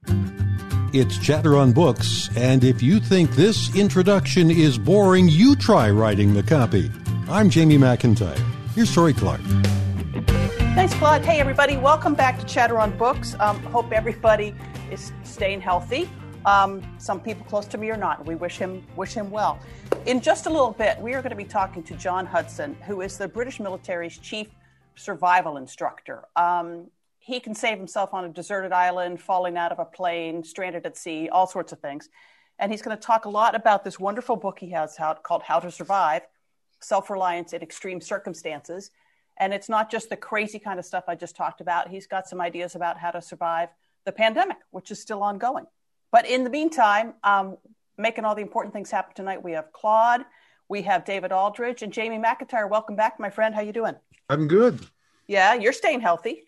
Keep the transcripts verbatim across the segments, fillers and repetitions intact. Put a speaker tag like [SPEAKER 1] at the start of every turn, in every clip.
[SPEAKER 1] It's Chatter on Books, and if you think this introduction is boring, you try writing the copy. I'm Jamie McIntyre. Here's Tori Clark.
[SPEAKER 2] Thanks, Claude. Hey, everybody. Welcome back to Chatter on Books. Um, hope everybody is staying healthy. Um, some people close to me are not. We wish him wish him well. In just a little bit, we are going to be talking to John Hudson, who is the British military's chief survival instructor. Um, he can save himself on a deserted island, falling out of a plane, stranded at sea, all sorts of things. And he's going to talk a lot about this wonderful book he has out called How to Survive, Self-Reliance in Extreme Circumstances. And it's not just the crazy kind of stuff I just talked about. He's got some ideas about how to survive the pandemic, which is still ongoing. But in the meantime, um, making all the important things happen tonight, we have Claude, we have David Aldridge, and Jamie McIntyre. Welcome back, my friend. How you doing?
[SPEAKER 3] I'm good.
[SPEAKER 2] Yeah, you're staying healthy.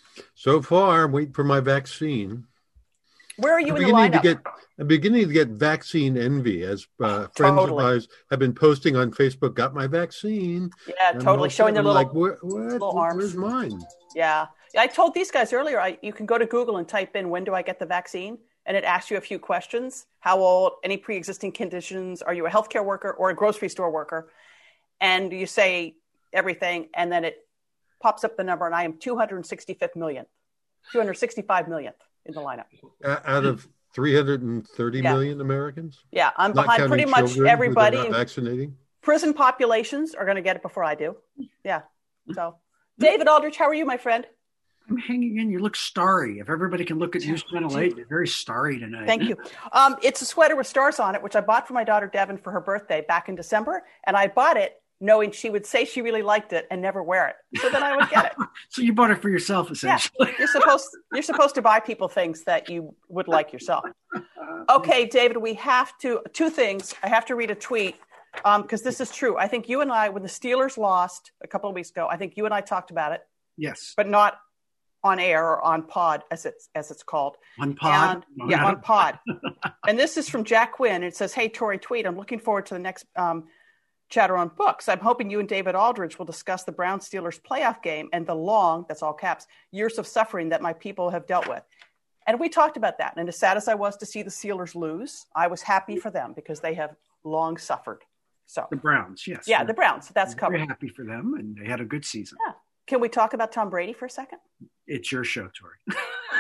[SPEAKER 3] So far, I'm waiting for my vaccine.
[SPEAKER 2] Where are you
[SPEAKER 3] I'm
[SPEAKER 2] in the lineup?
[SPEAKER 3] To get, I'm beginning to get vaccine envy as uh, friends
[SPEAKER 2] Totally.
[SPEAKER 3] of mine have been posting on Facebook, got my vaccine.
[SPEAKER 2] Yeah,
[SPEAKER 3] And
[SPEAKER 2] totally. Showing their little,
[SPEAKER 3] like, Where, what?
[SPEAKER 2] little arms.
[SPEAKER 3] Where's mine?
[SPEAKER 2] Yeah. I told these guys earlier, I, you can go to Google and type in, when do I get the vaccine? And it asks you a few questions. How old, any pre-existing conditions? Are you a healthcare worker or a grocery store worker? And you say everything, and then it pops up the number, and I am two hundred sixty-fifth millionth, two hundred sixty-five millionth in the lineup.
[SPEAKER 3] Uh, out of three hundred thirty
[SPEAKER 2] Yeah.
[SPEAKER 3] million Americans?
[SPEAKER 2] Yeah, I'm
[SPEAKER 3] Not
[SPEAKER 2] behind pretty
[SPEAKER 3] counting
[SPEAKER 2] much
[SPEAKER 3] children who they're
[SPEAKER 2] everybody.
[SPEAKER 3] not vaccinating?
[SPEAKER 2] Prison populations are going to get it before I do. Yeah. So, David Aldrich, how are you, my friend?
[SPEAKER 4] I'm hanging in. You look starry. If everybody can look at News Channel eight, you're very starry tonight.
[SPEAKER 2] Thank you. Um, it's a sweater with stars on it, which I bought for my daughter Devin for her birthday back in December. And I bought it knowing she would say she really liked it and never wear it. So then I would get it.
[SPEAKER 4] So you bought it for yourself, essentially.
[SPEAKER 2] Yeah, you're supposed you're supposed to buy people things that you would like yourself. Okay, David, we have to, two things. I have to read a tweet because um, this is true. I think you and I, when the Steelers lost a couple of weeks ago, I think you and I talked about it.
[SPEAKER 4] Yes.
[SPEAKER 2] But not on air or on pod, as it's as it's called.
[SPEAKER 4] On pod?
[SPEAKER 2] And, no, yeah, on pod. And this is from Jack Quinn. It says, hey, Tori, tweet. I'm looking forward to the next um, Chatter on Books. I'm hoping you and David Aldridge will discuss the Browns-Steelers playoff game and the long, that's all caps, years of suffering that my people have dealt with. And we talked about that. And as sad as I was to see the Steelers lose, I was happy for them because they have long suffered. So
[SPEAKER 4] the Browns, yes.
[SPEAKER 2] Yeah, the Browns. That's
[SPEAKER 4] I'm
[SPEAKER 2] covered.
[SPEAKER 4] very happy for them, and they had a good season.
[SPEAKER 2] Yeah. Can we talk about Tom Brady for a second?
[SPEAKER 4] It's your show, Tori.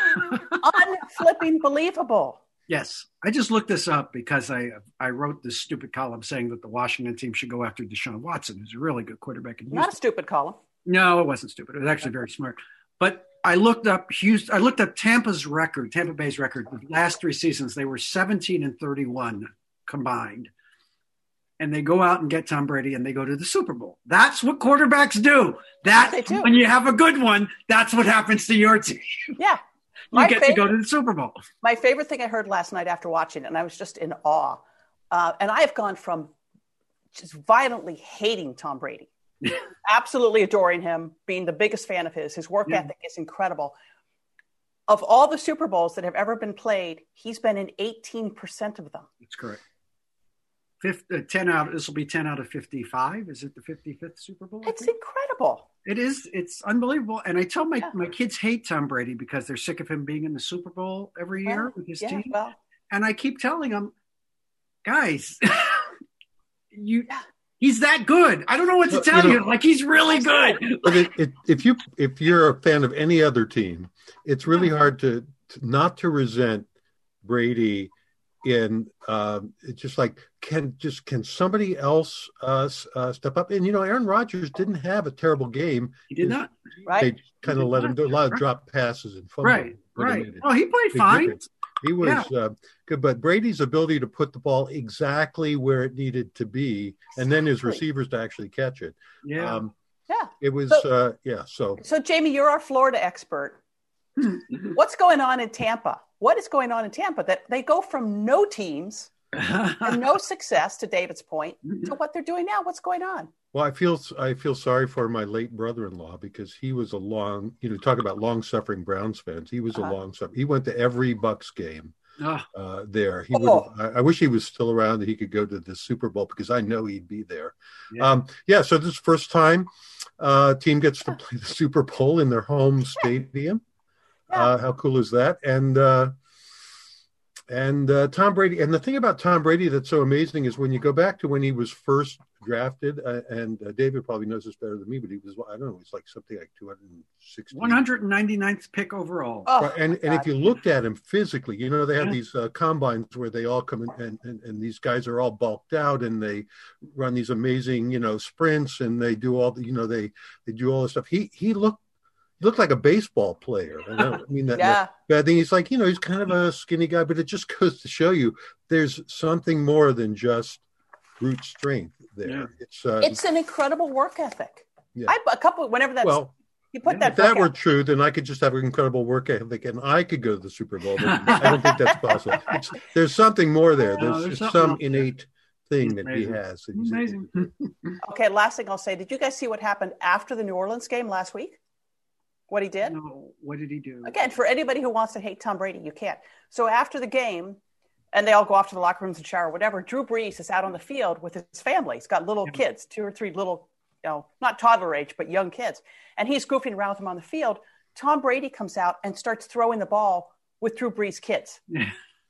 [SPEAKER 2] Unflipping believable.
[SPEAKER 4] Yes. I just looked this up because I I wrote this stupid column saying that the Washington team should go after Deshaun Watson, who's a really good quarterback in Houston.
[SPEAKER 2] Not a stupid column.
[SPEAKER 4] No, it wasn't stupid. It was actually very smart. But I looked up Houston. I looked up Tampa's record, Tampa Bay's record. The last three seasons, they were seventeen and thirty-one combined. And they go out and get Tom Brady and they go to the Super Bowl. That's what quarterbacks do. That
[SPEAKER 2] They do.
[SPEAKER 4] when you have a good one, that's what happens to your team.
[SPEAKER 2] Yeah.
[SPEAKER 4] You
[SPEAKER 2] My
[SPEAKER 4] get
[SPEAKER 2] favorite,
[SPEAKER 4] to go to the Super Bowl.
[SPEAKER 2] My favorite thing I heard last night after watching it, and I was just in awe. Uh, and I have gone from just violently hating Tom Brady, absolutely adoring him, being the biggest fan of his. His work
[SPEAKER 4] Yeah.
[SPEAKER 2] ethic is incredible. Of all the Super Bowls that have ever been played, he's been in eighteen percent of them.
[SPEAKER 4] That's correct. Fifth, uh, ten out. This will be ten out of fifty-five. Is it the fifty-fifth Super Bowl? I
[SPEAKER 2] It's
[SPEAKER 4] think?
[SPEAKER 2] incredible.
[SPEAKER 4] It is. It's unbelievable. And I tell my,
[SPEAKER 2] Yeah.
[SPEAKER 4] my kids hate Tom Brady because they're sick of him being in the Super Bowl every year
[SPEAKER 2] Well,
[SPEAKER 4] with his
[SPEAKER 2] yeah,
[SPEAKER 4] team.
[SPEAKER 2] well,
[SPEAKER 4] And I keep telling them, guys, you
[SPEAKER 2] Yeah.
[SPEAKER 4] he's that good. I don't know what to
[SPEAKER 3] Well,
[SPEAKER 4] tell
[SPEAKER 3] you
[SPEAKER 4] you.
[SPEAKER 3] know-
[SPEAKER 4] Like, he's really good.
[SPEAKER 3] But it, it, if you if you're a fan of any other team, it's really hard to, to not to resent Brady. In um, it's just like can just can somebody else uh, uh, step up? And you know, Aaron Rodgers didn't have a terrible game.
[SPEAKER 4] He did not.
[SPEAKER 2] right?
[SPEAKER 3] They kind of
[SPEAKER 4] did
[SPEAKER 3] let him
[SPEAKER 4] not.
[SPEAKER 3] do a lot of
[SPEAKER 4] Right.
[SPEAKER 3] drop passes and fumbles.
[SPEAKER 4] Right,
[SPEAKER 3] But he
[SPEAKER 4] right.
[SPEAKER 3] made a
[SPEAKER 4] Oh, he played
[SPEAKER 3] big
[SPEAKER 4] fine.
[SPEAKER 3] difference. He was
[SPEAKER 4] Yeah.
[SPEAKER 3] uh, good, but Brady's ability to put the ball exactly where it needed to be, and then his
[SPEAKER 2] Exactly.
[SPEAKER 3] receivers to actually catch it.
[SPEAKER 4] Yeah.
[SPEAKER 3] Um,
[SPEAKER 2] Yeah.
[SPEAKER 3] it was,
[SPEAKER 2] So-
[SPEAKER 3] uh, yeah. So
[SPEAKER 2] So, Jamie, you're our Florida expert. What's going on in Tampa? What is going on in Tampa that they go from no teams and no success, to David's point, to what they're doing now? What's going on?
[SPEAKER 3] Well, I feel I feel sorry for my late brother-in-law because he was a long, you know, talk about long-suffering Browns fans. He was
[SPEAKER 2] Uh-huh.
[SPEAKER 3] a long-suffering. He went to every Bucks game
[SPEAKER 4] Oh,
[SPEAKER 3] uh, there. He
[SPEAKER 2] Oh.
[SPEAKER 3] would. I, I wish he was still around that he could go to the Super Bowl because I know he'd be there.
[SPEAKER 4] yeah.
[SPEAKER 3] Um, yeah. So this is the first time uh, team gets to play the Super Bowl in their home stadium.
[SPEAKER 2] Yeah.
[SPEAKER 3] Uh, how cool is that? And uh, And uh, Tom Brady, and the thing about Tom Brady that's so amazing is when you go back to when he was first drafted, uh, and uh, David probably knows this better than me, but he was, I don't know, it's like something like two hundred sixty.
[SPEAKER 4] one hundred ninety-ninth pick overall.
[SPEAKER 2] Oh,
[SPEAKER 3] and and if you looked at him physically, you know, they have
[SPEAKER 4] Yeah.
[SPEAKER 3] these uh, combines where they all come in, and, and, and these guys are all bulked out, and they run these amazing, you know, sprints, and they do all the, you know, they, they do all this stuff. He, he looked, he looked like a baseball player. I don't mean that.
[SPEAKER 2] Yeah.
[SPEAKER 3] Bad thing. He's like, you know, he's kind of a skinny guy, but it just goes to show you there's something more than just brute strength there.
[SPEAKER 4] Yeah.
[SPEAKER 3] It's uh,
[SPEAKER 2] It's an incredible work ethic.
[SPEAKER 3] Yeah.
[SPEAKER 2] I a couple whenever that's
[SPEAKER 3] well,
[SPEAKER 2] you put
[SPEAKER 4] yeah,
[SPEAKER 2] that
[SPEAKER 3] if that
[SPEAKER 2] book
[SPEAKER 3] were
[SPEAKER 2] out.
[SPEAKER 3] true, then I could just have an incredible work ethic and I could go to the Super Bowl. But I don't think that's possible. It's, there's something more there.
[SPEAKER 4] No,
[SPEAKER 3] There's,
[SPEAKER 4] there's
[SPEAKER 3] just
[SPEAKER 4] something
[SPEAKER 3] some
[SPEAKER 4] else there.
[SPEAKER 3] innate thing
[SPEAKER 4] He's
[SPEAKER 3] that he
[SPEAKER 4] amazing.
[SPEAKER 3] has. That he's
[SPEAKER 4] Amazing.
[SPEAKER 2] Okay, last thing I'll say. Did you guys see what happened after the New Orleans game last week? What he did?
[SPEAKER 4] No, what did he do?
[SPEAKER 2] Again, for anybody who wants to hate Tom Brady, you can't. So after the game, and they all go off to the locker rooms and shower, whatever, Drew Brees is out on the field with his family. He's got little
[SPEAKER 4] Yeah.
[SPEAKER 2] kids, two or three little, you know, not toddler age, but young kids. And he's goofing around with them on the field. Tom Brady comes out and starts throwing the ball with Drew Brees' kids.
[SPEAKER 4] Yeah.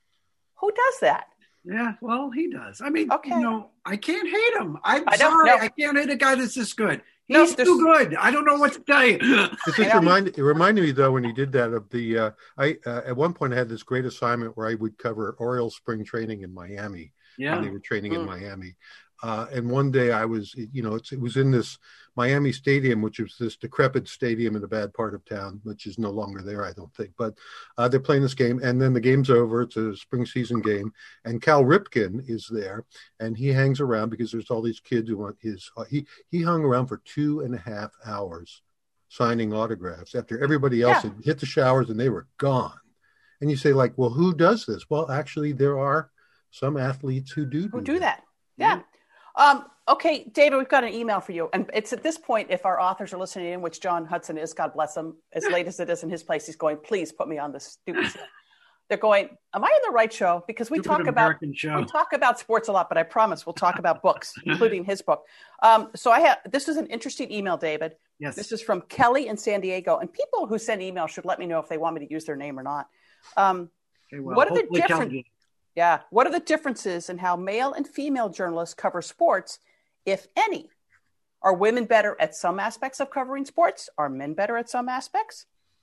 [SPEAKER 2] Who does that?
[SPEAKER 4] Yeah, well, he does. I mean,
[SPEAKER 2] Okay.
[SPEAKER 4] you know, I can't hate him. I'm
[SPEAKER 2] I don't
[SPEAKER 4] sorry,
[SPEAKER 2] know.
[SPEAKER 4] I can't hate a guy that's this good.
[SPEAKER 2] No,
[SPEAKER 4] He's
[SPEAKER 2] there's-
[SPEAKER 4] too good. I don't know what to tell you.
[SPEAKER 3] It
[SPEAKER 2] I
[SPEAKER 3] just
[SPEAKER 2] know.
[SPEAKER 3] reminded it reminded me though when he did that of the uh, I uh, at one point I had this great assignment where I would cover Orioles spring training in Miami.
[SPEAKER 4] Yeah.
[SPEAKER 3] When they were training in
[SPEAKER 2] Mm.
[SPEAKER 3] Miami. Uh, and one day I was, you know, it's, it was in this Miami stadium, which was this decrepit stadium in a bad part of town, which is no longer there, I don't think. But uh, they're playing this game, and then the game's over. It's a spring season game, and Cal Ripken is there, and he hangs around because there's all these kids who want his. Uh, he he hung around for two and a half hours signing autographs after everybody else
[SPEAKER 2] Yeah.
[SPEAKER 3] had hit the showers and they were gone. And you say, like, well, who does this? Well, actually, there are some athletes who do
[SPEAKER 2] Who do that? Yeah. Um, okay, David, we've got an email for you. And it's at this point, if our authors are listening in, which John Hudson is, God bless him, as late as it is in his place, he's going, please put me on this stupid show. They're going, am I in the right show? Because we
[SPEAKER 4] Stupid
[SPEAKER 2] talk about
[SPEAKER 4] American show.
[SPEAKER 2] we talk about sports a lot, but I promise we'll talk about books, including his book. Um, so I have this is an interesting email, David.
[SPEAKER 4] Yes.
[SPEAKER 2] This is from Kelly in San Diego. And people who send emails should let me know if they want me to use their name or not. Um,
[SPEAKER 4] Okay, well,
[SPEAKER 2] what are the
[SPEAKER 4] hopefully Cal
[SPEAKER 2] different-
[SPEAKER 4] did.
[SPEAKER 2] yeah. What are the differences in how male and female journalists cover sports, if any? Are women better at some aspects of covering sports? Are men better at some aspects?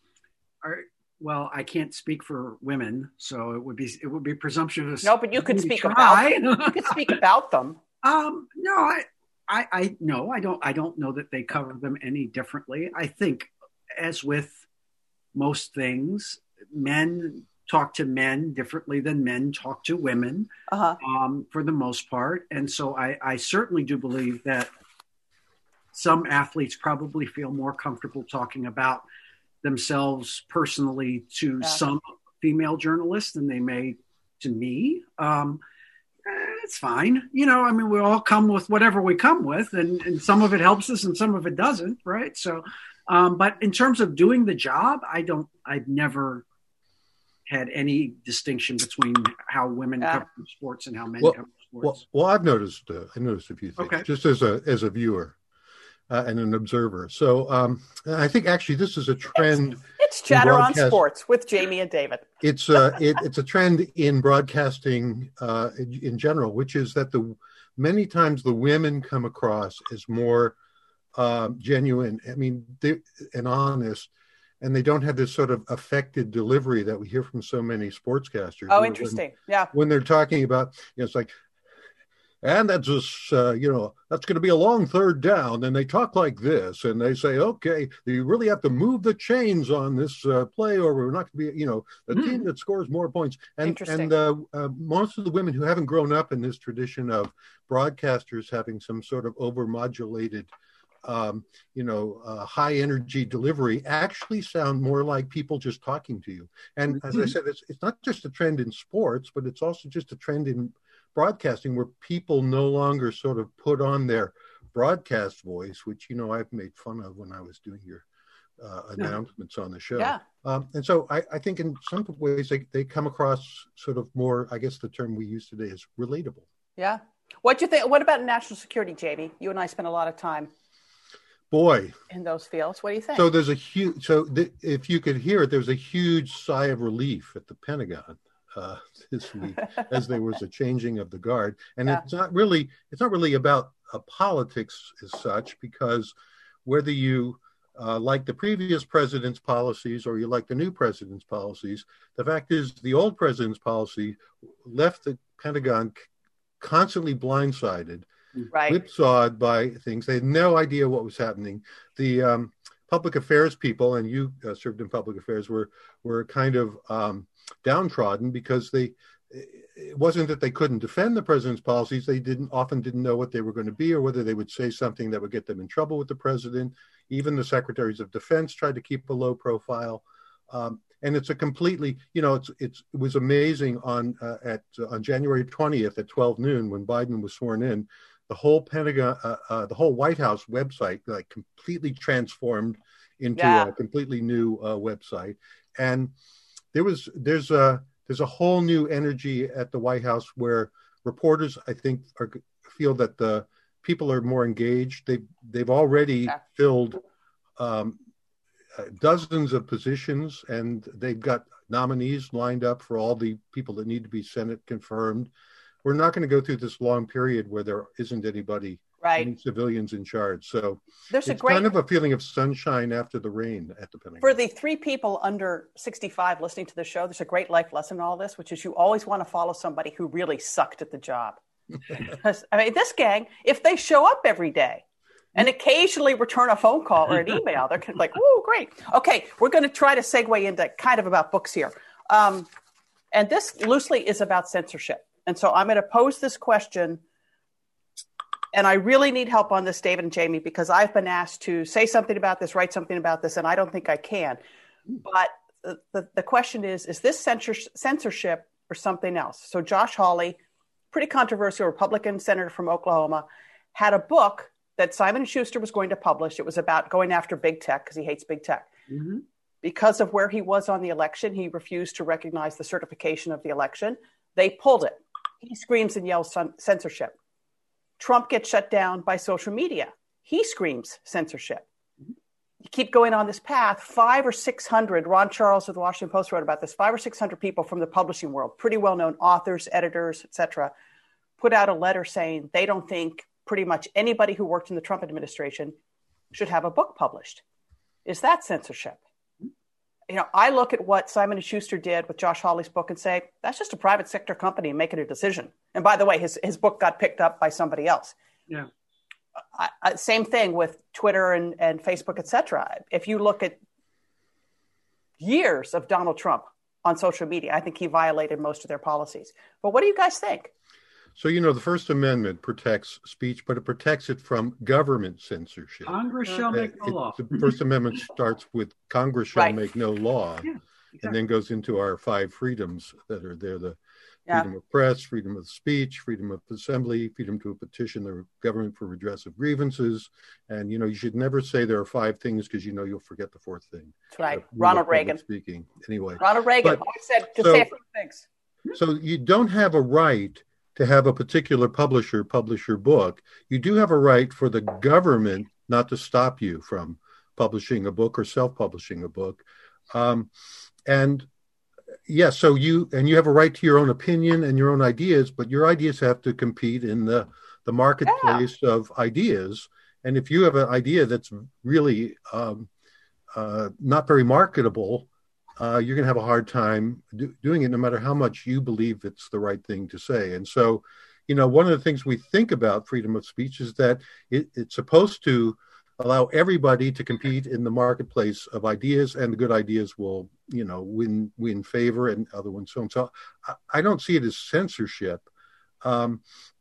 [SPEAKER 4] Are- well, I can't speak for women, so it would be it would be presumptuous.
[SPEAKER 2] No, but you could
[SPEAKER 4] for me to
[SPEAKER 2] speak about
[SPEAKER 4] try.
[SPEAKER 2] them. You could speak about them.
[SPEAKER 4] Um, no, I, I, I, no, I don't, I don't know that they cover them any differently. I think, as with most things, men talk to men differently than men talk to women,
[SPEAKER 2] Uh-huh.
[SPEAKER 4] um, for the most part. And so I, I certainly do believe that some athletes probably feel more comfortable talking about themselves personally to
[SPEAKER 2] Yeah.
[SPEAKER 4] some female journalists than they may to me. Um, eh, it's fine. You know, I mean, we all come with whatever we come with, and, and some of it helps us and some of it doesn't, right? So, um, but in terms of doing the job, I don't, I've never had any distinction between how women
[SPEAKER 2] Yeah.
[SPEAKER 4] cover sports and how men
[SPEAKER 3] Well-
[SPEAKER 4] cover
[SPEAKER 3] Well,
[SPEAKER 4] sports.
[SPEAKER 3] well, I've noticed. Uh, I noticed a few things
[SPEAKER 4] Okay.
[SPEAKER 3] just as a as a viewer uh, and an observer. So um, I think actually this is a trend.
[SPEAKER 2] It's Chatter on
[SPEAKER 3] broadcast-
[SPEAKER 2] Sports with Jamie and David.
[SPEAKER 3] It's uh, it, it's a trend in broadcasting uh, in, in general, which is that the many times the women come across as more um, genuine. I mean, they, and honest. And they don't have this sort of affected delivery that we hear from so many sportscasters.
[SPEAKER 2] Oh,
[SPEAKER 3] When-
[SPEAKER 2] interesting. Yeah.
[SPEAKER 3] When they're talking about, you know, it's like, and that's just, uh, you know, that's going to be a long third down. And they talk like this, and they say, okay, you really have to move the chains on this uh, play, or we're not going to be, you know, the
[SPEAKER 4] Mm.
[SPEAKER 3] team that scores more points. And
[SPEAKER 2] Interesting.
[SPEAKER 3] and uh, uh, most of the women who haven't grown up in this tradition of broadcasters having some sort of overmodulated, um, you know, uh, high energy delivery actually sound more like people just talking to you. And as I said, it's, it's not just a trend in sports, but it's also just a trend in broadcasting where people no longer sort of put on their broadcast voice, which, you know, I've made fun of when I was doing your uh, announcements on the show.
[SPEAKER 2] Yeah.
[SPEAKER 3] Um, and so I, I think in some ways they, they come across sort of more, I guess the term we use today is relatable.
[SPEAKER 2] Yeah. What do you think? What about national security, Jamie? You and I spent a lot of time
[SPEAKER 3] Boy,
[SPEAKER 2] in those fields. What do you think?
[SPEAKER 3] so there's a huge, so th- if you could hear it, there's a huge sigh of relief at the Pentagon uh, this week as there was a changing of the guard. And
[SPEAKER 2] Yeah.
[SPEAKER 3] it's not really it's not really about uh, politics as such, because whether you uh, like the previous president's policies or you like the new president's policies, the fact is the old president's policy left the Pentagon c- constantly blindsided,
[SPEAKER 2] Right.
[SPEAKER 3] whipsawed by things. They had no idea what was happening. The um, public affairs people, and you uh, served in public affairs, were were kind of um, downtrodden because they. It wasn't that they couldn't defend the president's policies. They didn't often didn't know what they were going to be, or whether they would say something that would get them in trouble with the president. Even the secretaries of defense tried to keep a low profile. Um, and it's a completely, you know, it's, it's it was amazing on uh, at uh, on January twentieth at twelve noon when Biden was sworn in, the whole Pentagon, uh, uh, the whole White House website, like completely transformed into
[SPEAKER 2] Yeah.
[SPEAKER 3] a completely new uh, website. And there was there's a there's a whole new energy at the White House where reporters, I think, are feel that the people are more engaged. They they've already
[SPEAKER 2] Yeah.
[SPEAKER 3] filled um, uh, dozens of positions, and they've got nominees lined up for all the people that need to be Senate confirmed. We're not going to go through this long period where there isn't anybody,
[SPEAKER 2] Right.
[SPEAKER 3] any civilians in charge. So
[SPEAKER 2] There's a
[SPEAKER 3] it's
[SPEAKER 2] great
[SPEAKER 3] kind of a feeling of sunshine after the rain at the Pentagon.
[SPEAKER 2] For the three people under sixty-five listening to the show, there's a great life lesson in all this, which is you always want to follow somebody who really sucked at the job. Because, I mean, this gang, if they show up every day and occasionally return a phone call or an email, they're kind of like, "Ooh, great." Okay, we're going to try to segue into kind of about books here. Um, and this loosely is about censorship. And so I'm going to pose this question. And I really need help on this, David and Jamie, because I've been asked to say something about this, write something about this, and I don't think I can. But the, the, the question is, is this censor- censorship or something else? So Josh Hawley, pretty controversial Republican senator from Oklahoma, had a book that Simon and Schuster was going to publish. It was about going after big tech because he hates big tech.
[SPEAKER 4] Mm-hmm.
[SPEAKER 2] Because of where he was on the election, he refused to recognize the certification of the election. They pulled it. He screams and yells censorship. Trump gets shut down by social media. He screams censorship. You keep going on this path, five or six hundred, Ron Charles of the Washington Post wrote about this, five or six hundred people from the publishing world, pretty well-known authors, editors, et cetera, put out a letter saying they don't think pretty much anybody who worked in the Trump administration should have a book published. Is that censorship? You know, I look at what Simon and Schuster did with Josh Hawley's book and say, that's just a private sector company making a decision. And by the way, his, his book got picked up by somebody else.
[SPEAKER 4] Yeah.
[SPEAKER 2] I, I, same thing with Twitter and, and Facebook, et cetera. If you look at years of Donald Trump on social media, I think he violated most of their policies. But what do you guys think?
[SPEAKER 3] So, you know, the First Amendment protects speech, but it protects it from government censorship.
[SPEAKER 4] Congress shall make no
[SPEAKER 3] It-
[SPEAKER 4] law.
[SPEAKER 3] The First Amendment starts with Congress shall
[SPEAKER 2] Right.
[SPEAKER 3] make no law,
[SPEAKER 4] Yeah,
[SPEAKER 3] and
[SPEAKER 4] exactly.
[SPEAKER 3] then goes into our five freedoms that are there, the
[SPEAKER 2] Yeah.
[SPEAKER 3] freedom of press, freedom of speech, freedom of assembly, freedom to petition the government for redress of grievances. And, you know, you should never say there are five things because, you know, you'll forget the fourth thing.
[SPEAKER 2] That's right.
[SPEAKER 3] Uh, rule of
[SPEAKER 2] Ronald
[SPEAKER 3] public
[SPEAKER 2] Reagan.
[SPEAKER 3] Speaking. Anyway.
[SPEAKER 2] Ronald Reagan
[SPEAKER 3] But-
[SPEAKER 2] always said to
[SPEAKER 3] so-
[SPEAKER 2] say a few things.
[SPEAKER 3] So you don't have a right to have a particular publisher publish your book. You do have a right for the government not to stop you from publishing a book or self-publishing a book. Um, and yes, yeah, so you and you have a right to your own opinion and your own ideas, but your ideas have to compete in the, the marketplace yeah. of ideas. And if you have an idea that's really um, uh, not very marketable, Uh, you're going to have a hard time do, doing it, no matter how much you believe it's the right thing to say. And so, you know, one of the things we think about freedom of speech is that it, it's supposed to allow everybody to compete in the marketplace of ideas, and the good ideas will, you know, win win favor, and other ones don't. So I, I don't see it as censorship. Um,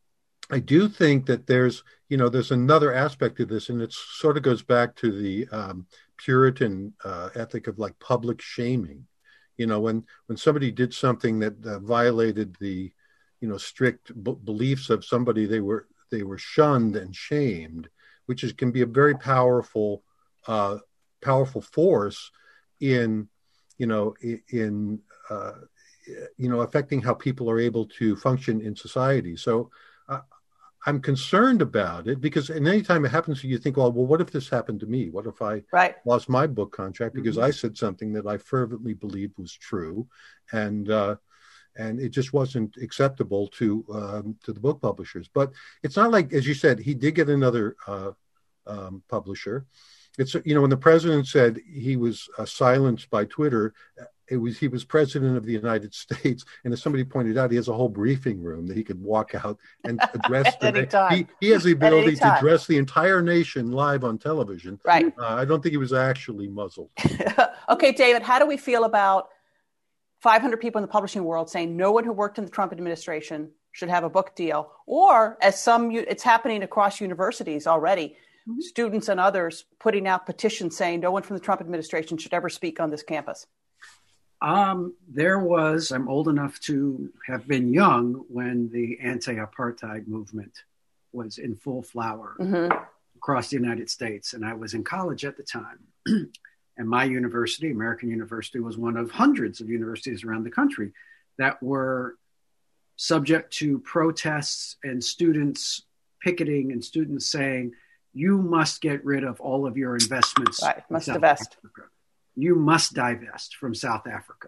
[SPEAKER 3] I do think that there's, you know, there's another aspect of this, and it sort of goes back to the um, Puritan uh, ethic of like public shaming. You know, when when somebody did something that uh, violated the, you know, strict b- beliefs of somebody, they were they were shunned and shamed, which is can be a very powerful uh, powerful force in, you know, in, in uh, you know, affecting how people are able to function in society. So. Uh, I'm concerned about it because and anytime it happens to you, you think, well, well, what if this happened to me? What if I
[SPEAKER 2] right.
[SPEAKER 3] lost my book contract because
[SPEAKER 4] Mm-hmm.
[SPEAKER 3] I said something that I fervently believed was true? And, uh, and it just wasn't acceptable to um, to the book publishers. But it's not like, as you said, he did get another uh, um, publisher. It's, you know, when the president said he was uh, silenced by Twitter, it was he was president of the United States, and as somebody pointed out, he has a whole briefing room that he could walk out and address.
[SPEAKER 2] At any time.
[SPEAKER 3] He, he has the
[SPEAKER 2] At any
[SPEAKER 3] ability to
[SPEAKER 2] time.
[SPEAKER 3] address the entire nation live on television.
[SPEAKER 2] Right.
[SPEAKER 3] Uh, I don't think he was actually muzzled.
[SPEAKER 2] Okay, David, how do we feel about five hundred people in the publishing world saying no one who worked in the Trump administration should have a book deal? Or, as some, it's happening across universities already, mm-hmm. students and others putting out petitions saying no one from the Trump administration should ever speak on this campus.
[SPEAKER 4] Um, there was, I'm old enough to have been young when the anti-apartheid movement was in full flower mm-hmm. across the United States. And I was in college at the time. And my university, American University, was one of hundreds of universities around the country that were subject to protests and students picketing and students saying, you must get rid of all of your investments.
[SPEAKER 2] Right, must divest.
[SPEAKER 4] Africa. You must divest from South Africa.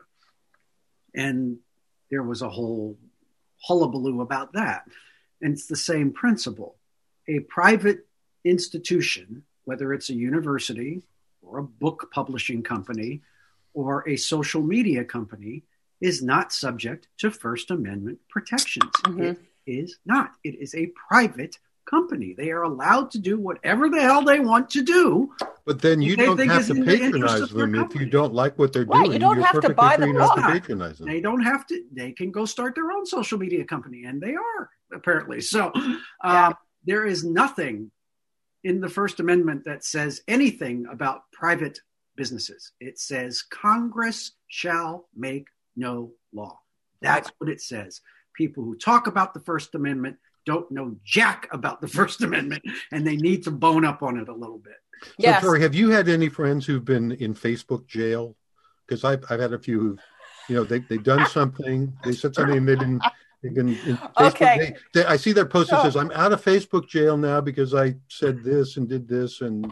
[SPEAKER 4] And there was a whole hullabaloo about that. And it's the same principle. A private institution, whether it's a university or a book publishing company or a social media company, is not subject to First Amendment protections. Mm-hmm. It is not. It is a private company. They are allowed to do whatever the hell they want to do.
[SPEAKER 3] But then you don't have to patronize them if you don't like what they're
[SPEAKER 2] right,
[SPEAKER 3] doing.
[SPEAKER 2] You don't
[SPEAKER 3] You're
[SPEAKER 2] have to buy the book.
[SPEAKER 3] To patronize them.
[SPEAKER 4] They don't have to. They can go start their own social media company, and they are, apparently. So uh, yeah. there is nothing in the First Amendment that says anything about private businesses. It says Congress shall make no law. That's what it says. People who talk about the First Amendment don't know jack about the First Amendment, and they need to bone up on it a little bit.
[SPEAKER 3] So,
[SPEAKER 2] yes.
[SPEAKER 3] Tori, have you had any friends who've been in Facebook jail? Because I've, I've had a few who, you know, they, they've done something. They said something and they've been, they've been in Facebook.
[SPEAKER 2] Okay.
[SPEAKER 3] They, they, I see their post that
[SPEAKER 2] so,
[SPEAKER 3] says, I'm out of Facebook jail now because I said this and did this. And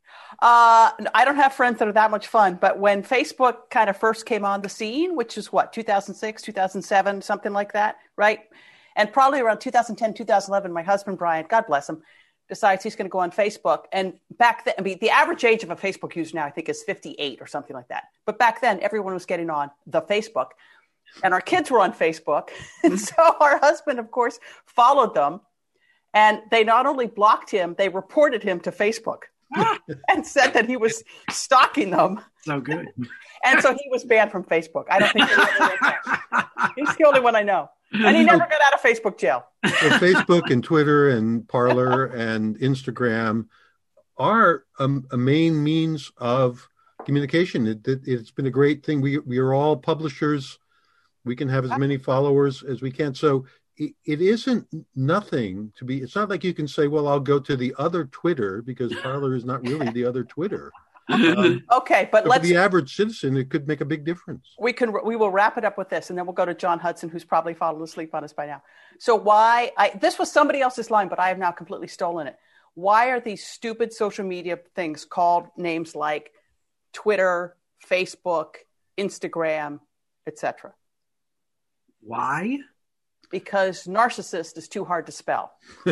[SPEAKER 2] uh, I don't have friends that are that much fun. But when Facebook kind of first came on the scene, which is what, two thousand six, two thousand seven, something like that, right? And probably around two thousand ten, two thousand eleven, my husband, Brian, God bless him, decides he's going to go on Facebook. And back then, I mean, the average age of a Facebook user now, I think, is fifty-eight or something like that. But back then, everyone was getting on the Facebook. And our kids were on Facebook. And so our husband, of course, followed them. And they not only blocked him, they reported him to Facebook and said that he was stalking them.
[SPEAKER 4] So good.
[SPEAKER 2] And so he was banned from Facebook. I don't think he he's the only one I know. And he never got out of Facebook jail.
[SPEAKER 3] So Facebook and Twitter and Parler and Instagram are a, a main means of communication. It, it, it's been a great thing. We we are all publishers. We can have as many followers as we can. So it, it isn't nothing to be. It's not like you can say, well, I'll go to the other Twitter because Parler is not really the other Twitter. Um,
[SPEAKER 2] okay, but let's.
[SPEAKER 3] For the average citizen, it could make a big difference.
[SPEAKER 2] We can. We will wrap it up with this, and then we'll go to John Hudson, who's probably fallen asleep on us by now. So why? I, this was somebody else's line, but I have now completely stolen it. Why are these stupid social media things called names like Twitter, Facebook, Instagram, et cetera?
[SPEAKER 4] Why?
[SPEAKER 2] Because narcissist is too hard to spell.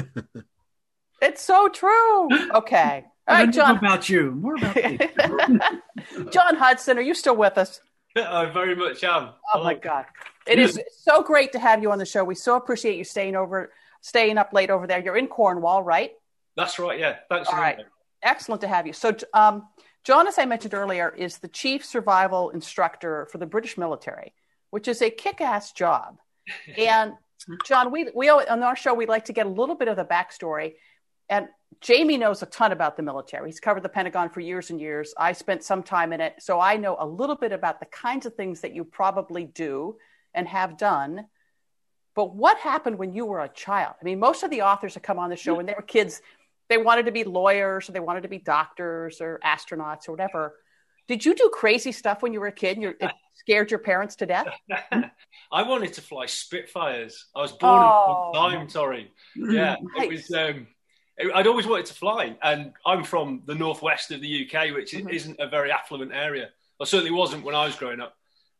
[SPEAKER 2] It's so true. Okay. All right, John.
[SPEAKER 4] More about you. More about you.
[SPEAKER 2] John Hudson, are you still with us?
[SPEAKER 5] I very much am.
[SPEAKER 2] Oh my God. It is so great to have you on the show. We so appreciate you staying over, staying up late over there. You're in Cornwall, right?
[SPEAKER 5] That's right. Yeah. Thanks.
[SPEAKER 2] All right. Excellent to have you. So, um, John, as I mentioned earlier, is the chief survival instructor for the British military, which is a kick-ass job. And John, we, we on our show, we like to get a little bit of the backstory. And Jamie knows a ton about the military. He's covered the Pentagon for years and years. I spent some time in it. So I know a little bit about the kinds of things that you probably do and have done. But what happened when you were a child? I mean, most of the authors that come on the show when they were kids, they wanted to be lawyers or they wanted to be doctors or astronauts or whatever. Did you do crazy stuff when you were a kid and you, it scared your parents to death?
[SPEAKER 5] I wanted to fly Spitfires. I was born oh. in time, Tori. Yeah, nice. It was... Um, I'd always wanted to fly, and I'm from the northwest of the U K, which mm-hmm. isn't a very affluent area. Or certainly wasn't when I was growing up.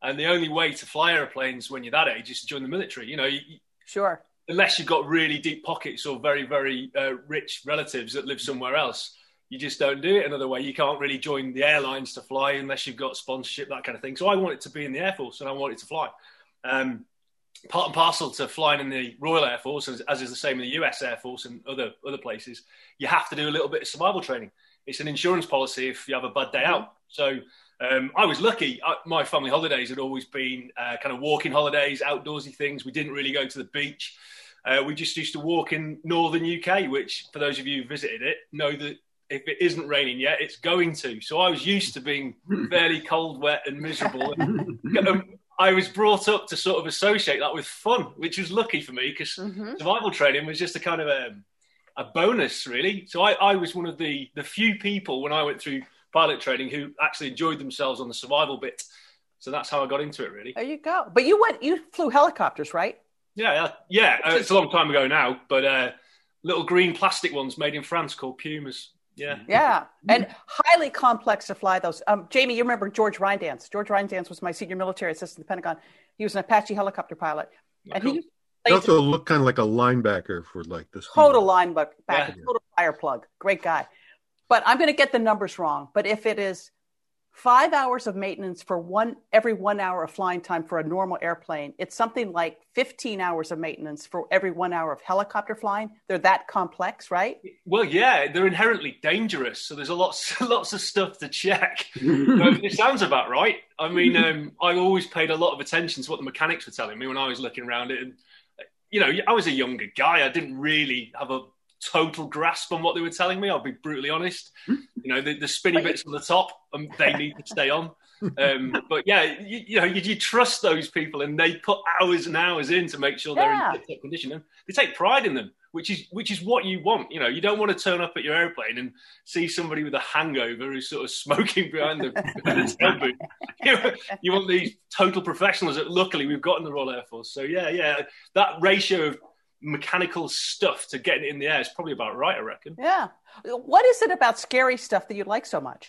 [SPEAKER 5] And the only way to fly airplanes when you're that age is to join the military. You know, you,
[SPEAKER 2] sure.
[SPEAKER 5] Unless you've got really deep pockets or very, very uh, rich relatives that live somewhere else, you just don't do it another way. You can't really join the airlines to fly unless you've got sponsorship, that kind of thing. So I wanted to be in the Air Force and I wanted to fly. Um, part and parcel to flying in the Royal Air Force, as, as is the same in the U S Air Force and other other places, you have to do a little bit of survival training. It's an insurance policy if you have a bad day out. So um, I was lucky. I, my family holidays had always been uh, kind of walking holidays, outdoorsy things. We didn't really go to the beach. Uh, we just used to walk in northern U K, which for those of you who visited it, know that if it isn't raining yet, it's going to. So I was used to being fairly cold, wet and miserable. And, um, I was brought up to sort of associate that with fun, which was lucky for me because mm-hmm. survival training was just a kind of a, a bonus, really. So I, I was one of the, the few people when I went through pilot training who actually enjoyed themselves on the survival bit. So that's how I got into it, really.
[SPEAKER 2] There you go. But you went, you flew helicopters, right?
[SPEAKER 5] Yeah, yeah. yeah. Uh, it's a long time ago now, but uh, little green plastic ones made in France called Pumas. Yeah.
[SPEAKER 2] Yeah. And highly complex to fly those. Um, Jamie, you remember George Rindance. George Rindance was my senior military assistant at the Pentagon. He was an Apache helicopter pilot. And
[SPEAKER 3] cool.
[SPEAKER 2] he,
[SPEAKER 3] he also looked kind of like a linebacker for like this.
[SPEAKER 2] Total linebacker,
[SPEAKER 5] yeah.
[SPEAKER 2] total fire plug. Great guy. But I'm going to get the numbers wrong. But if it is five hours of maintenance for one every one hour of flying time for a normal airplane, it's something like fifteen hours of maintenance for every one hour of helicopter flying. They're that complex, right?
[SPEAKER 5] Well, yeah, they're inherently dangerous. So there's a lots, lots of stuff to check. It sounds about right. I mean, um, I always paid a lot of attention to what the mechanics were telling me when I was looking around it. And, you know, I was a younger guy. I didn't really have a total grasp on what they were telling me. I'll be brutally honest. You know, the, the spinny bits on the top, um, they need to stay on. Um, but yeah, you, you know, you, you trust those people, and they put hours and hours in to make sure they're
[SPEAKER 2] yeah.
[SPEAKER 5] in tip-top condition, and they take pride in them, which is which is what you want. You know, you don't want to turn up at your airplane and see somebody with a hangover who's sort of smoking behind the, behind the tail booth. You, you want these total professionals that luckily we've got in the Royal Air Force. So yeah, yeah, that ratio of mechanical stuff to getting it in the air is probably about right, I reckon.
[SPEAKER 2] Yeah. What is it about scary stuff that you like so much?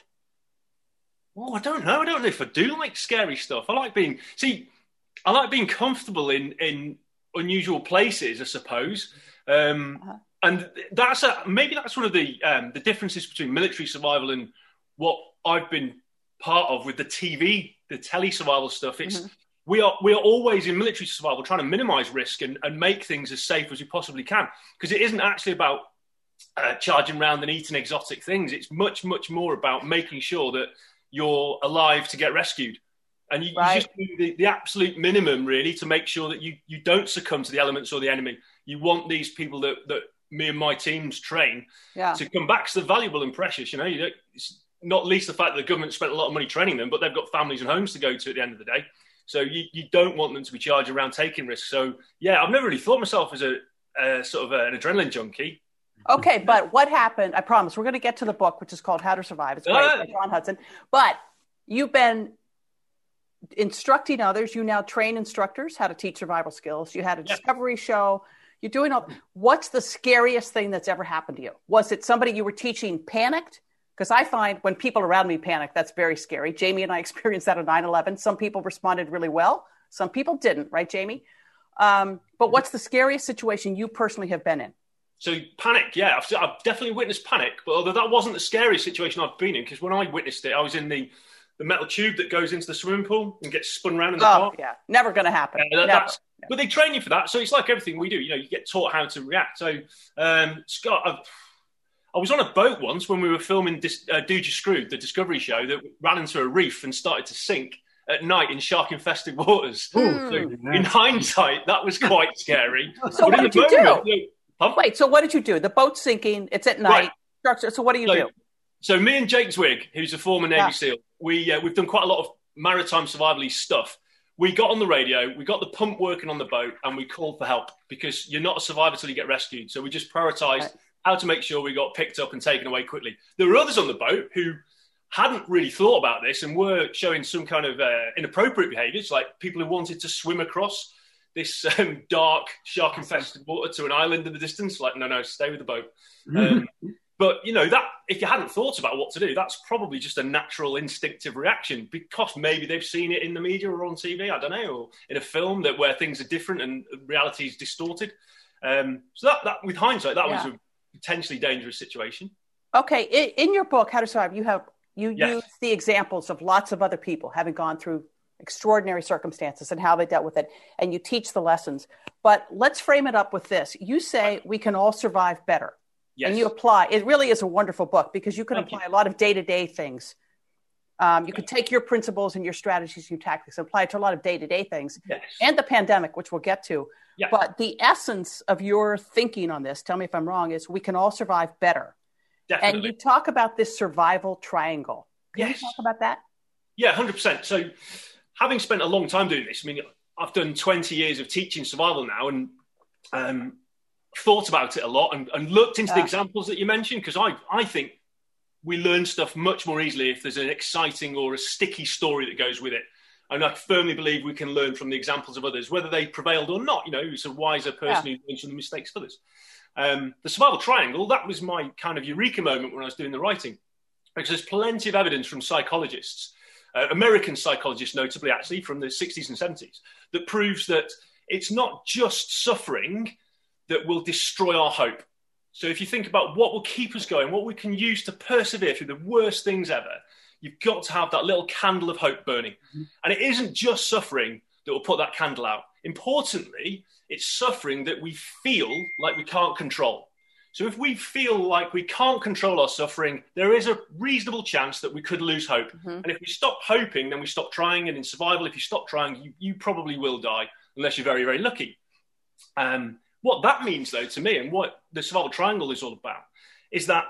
[SPEAKER 5] Oh, I don't know. I don't know if I do like scary stuff. I like being, see, I like being comfortable in, in unusual places, I suppose. Um, uh-huh. And that's a, maybe that's one of the um, the differences between military survival and what I've been part of with the T V, the tele survival stuff. It's mm-hmm. we are we are always in military survival trying to minimize risk and, and make things as safe as we possibly can, because it isn't actually about uh, charging around and eating exotic things. It's much much more about making sure that you're alive to get rescued. And you, right. you just do the, the absolute minimum, really, to make sure that you, you don't succumb to the elements or the enemy. You want these people that, that me and my teams train yeah. to come back, because they're valuable and precious. You know, you don't, it's not least the fact that the government spent a lot of money training them, but they've got families and homes to go to at the end of the day. So you, you don't want them to be charged around taking risks. So, yeah, I've never really thought myself as a, a sort of a, an adrenaline junkie.
[SPEAKER 2] Okay, but what happened, I promise, we're going to get to the book, which is called How to Survive. It's great, uh, by John Hudson. But you've been instructing others. You now train instructors how to teach survival skills. You had a yeah. discovery show. You're doing all. What's the scariest thing that's ever happened to you? Was it somebody you were teaching panicked? Because I find when people around me panic, that's very scary. Jamie and I experienced that on nine eleven. Some people responded really well. Some people didn't, right, Jamie? Um, but what's the scariest situation you personally have been in?
[SPEAKER 5] So panic, yeah, I've, I've definitely witnessed panic, but although that wasn't the scariest situation I've been in, because when I witnessed it, I was in the, the metal tube that goes into the swimming pool and gets spun around in the
[SPEAKER 2] oh,
[SPEAKER 5] park.
[SPEAKER 2] Yeah, never going to happen.
[SPEAKER 5] Uh, that, that's, but they train you for that, so it's like everything we do. You know, you get taught how to react. So, um, Scott, I've, I was on a boat once when we were filming Dis, uh, Dude You Screwed, the Discovery show, that ran into a reef and started to sink at night in shark-infested waters.
[SPEAKER 2] Mm.
[SPEAKER 5] So in hindsight, that was quite scary.
[SPEAKER 2] So what did you do?
[SPEAKER 5] Moment, you know, Huh?
[SPEAKER 2] Wait, so what did you do? The boat's sinking. It's at night. Right. So what do you
[SPEAKER 5] so,
[SPEAKER 2] do?
[SPEAKER 5] So me and Jake Zwig, who's a former Navy
[SPEAKER 2] yeah.
[SPEAKER 5] SEAL, we, uh, we've done quite a lot of maritime survival stuff. We got on the radio, we got the pump working on the boat, and we called for help, because you're not a survivor till you get rescued. So we just prioritised right. how to make sure we got picked up and taken away quickly. There were others on the boat who hadn't really thought about this and were showing some kind of uh, inappropriate behaviours, like people who wanted to swim across this um, dark, shark-infested water to an island in the distance. Like, no, no, stay with the boat. Um, But, you know, that if you hadn't thought about what to do, that's probably just a natural instinctive reaction because maybe they've seen it in the media or on T V, I don't know, or in a film that where things are different and reality is distorted. Um, so that, that, with hindsight, that yeah. was a potentially dangerous situation.
[SPEAKER 2] Okay. In, in your book, How to Survive, you have you
[SPEAKER 5] yes.
[SPEAKER 2] use the examples of lots of other people having gone through extraordinary circumstances and how they dealt with it, and you teach the lessons. But let's frame it up with this. You say we can all survive better. Yes. And you apply, it really is a wonderful book because you can Thank apply you. a lot of day-to-day things. Um, you could take your principles and your strategies and your tactics and apply it to a lot of day-to-day things
[SPEAKER 5] yes.
[SPEAKER 2] and the pandemic, which we'll get to.
[SPEAKER 5] Yeah.
[SPEAKER 2] But the essence of your thinking on this, tell me if I'm wrong, is we can all survive better.
[SPEAKER 5] Definitely.
[SPEAKER 2] And you talk about this survival triangle. Can
[SPEAKER 5] yes.
[SPEAKER 2] you talk about that?
[SPEAKER 5] Yeah, one hundred percent. So having spent a long time doing this, I mean, I've done twenty years of teaching survival now and um, thought about it a lot and, and looked into uh, the examples that you mentioned because I, I think we learn stuff much more easily if there's an exciting or a sticky story that goes with it. And I firmly believe we can learn from the examples of others, whether they prevailed or not. You know, it's a wiser person yeah. who learns from the mistakes of others. Um, the survival triangle, that was my kind of eureka moment when I was doing the writing. Because there's plenty of evidence from psychologists, uh, American psychologists notably actually from the sixties and seventies, that proves that it's not just suffering that will destroy our hope. So if you think about what will keep us going, what we can use to persevere through the worst things ever, you've got to have that little candle of hope burning. Mm-hmm. And it isn't just suffering that will put that candle out. Importantly, it's suffering that we feel like we can't control. So if we feel like we can't control our suffering, there is a reasonable chance that we could lose hope. Mm-hmm. And if we stop hoping, then we stop trying. And in survival, if you stop trying, you, you probably will die unless you're very, very lucky. Um, what that means, though, to me, and what the survival triangle is all about, is that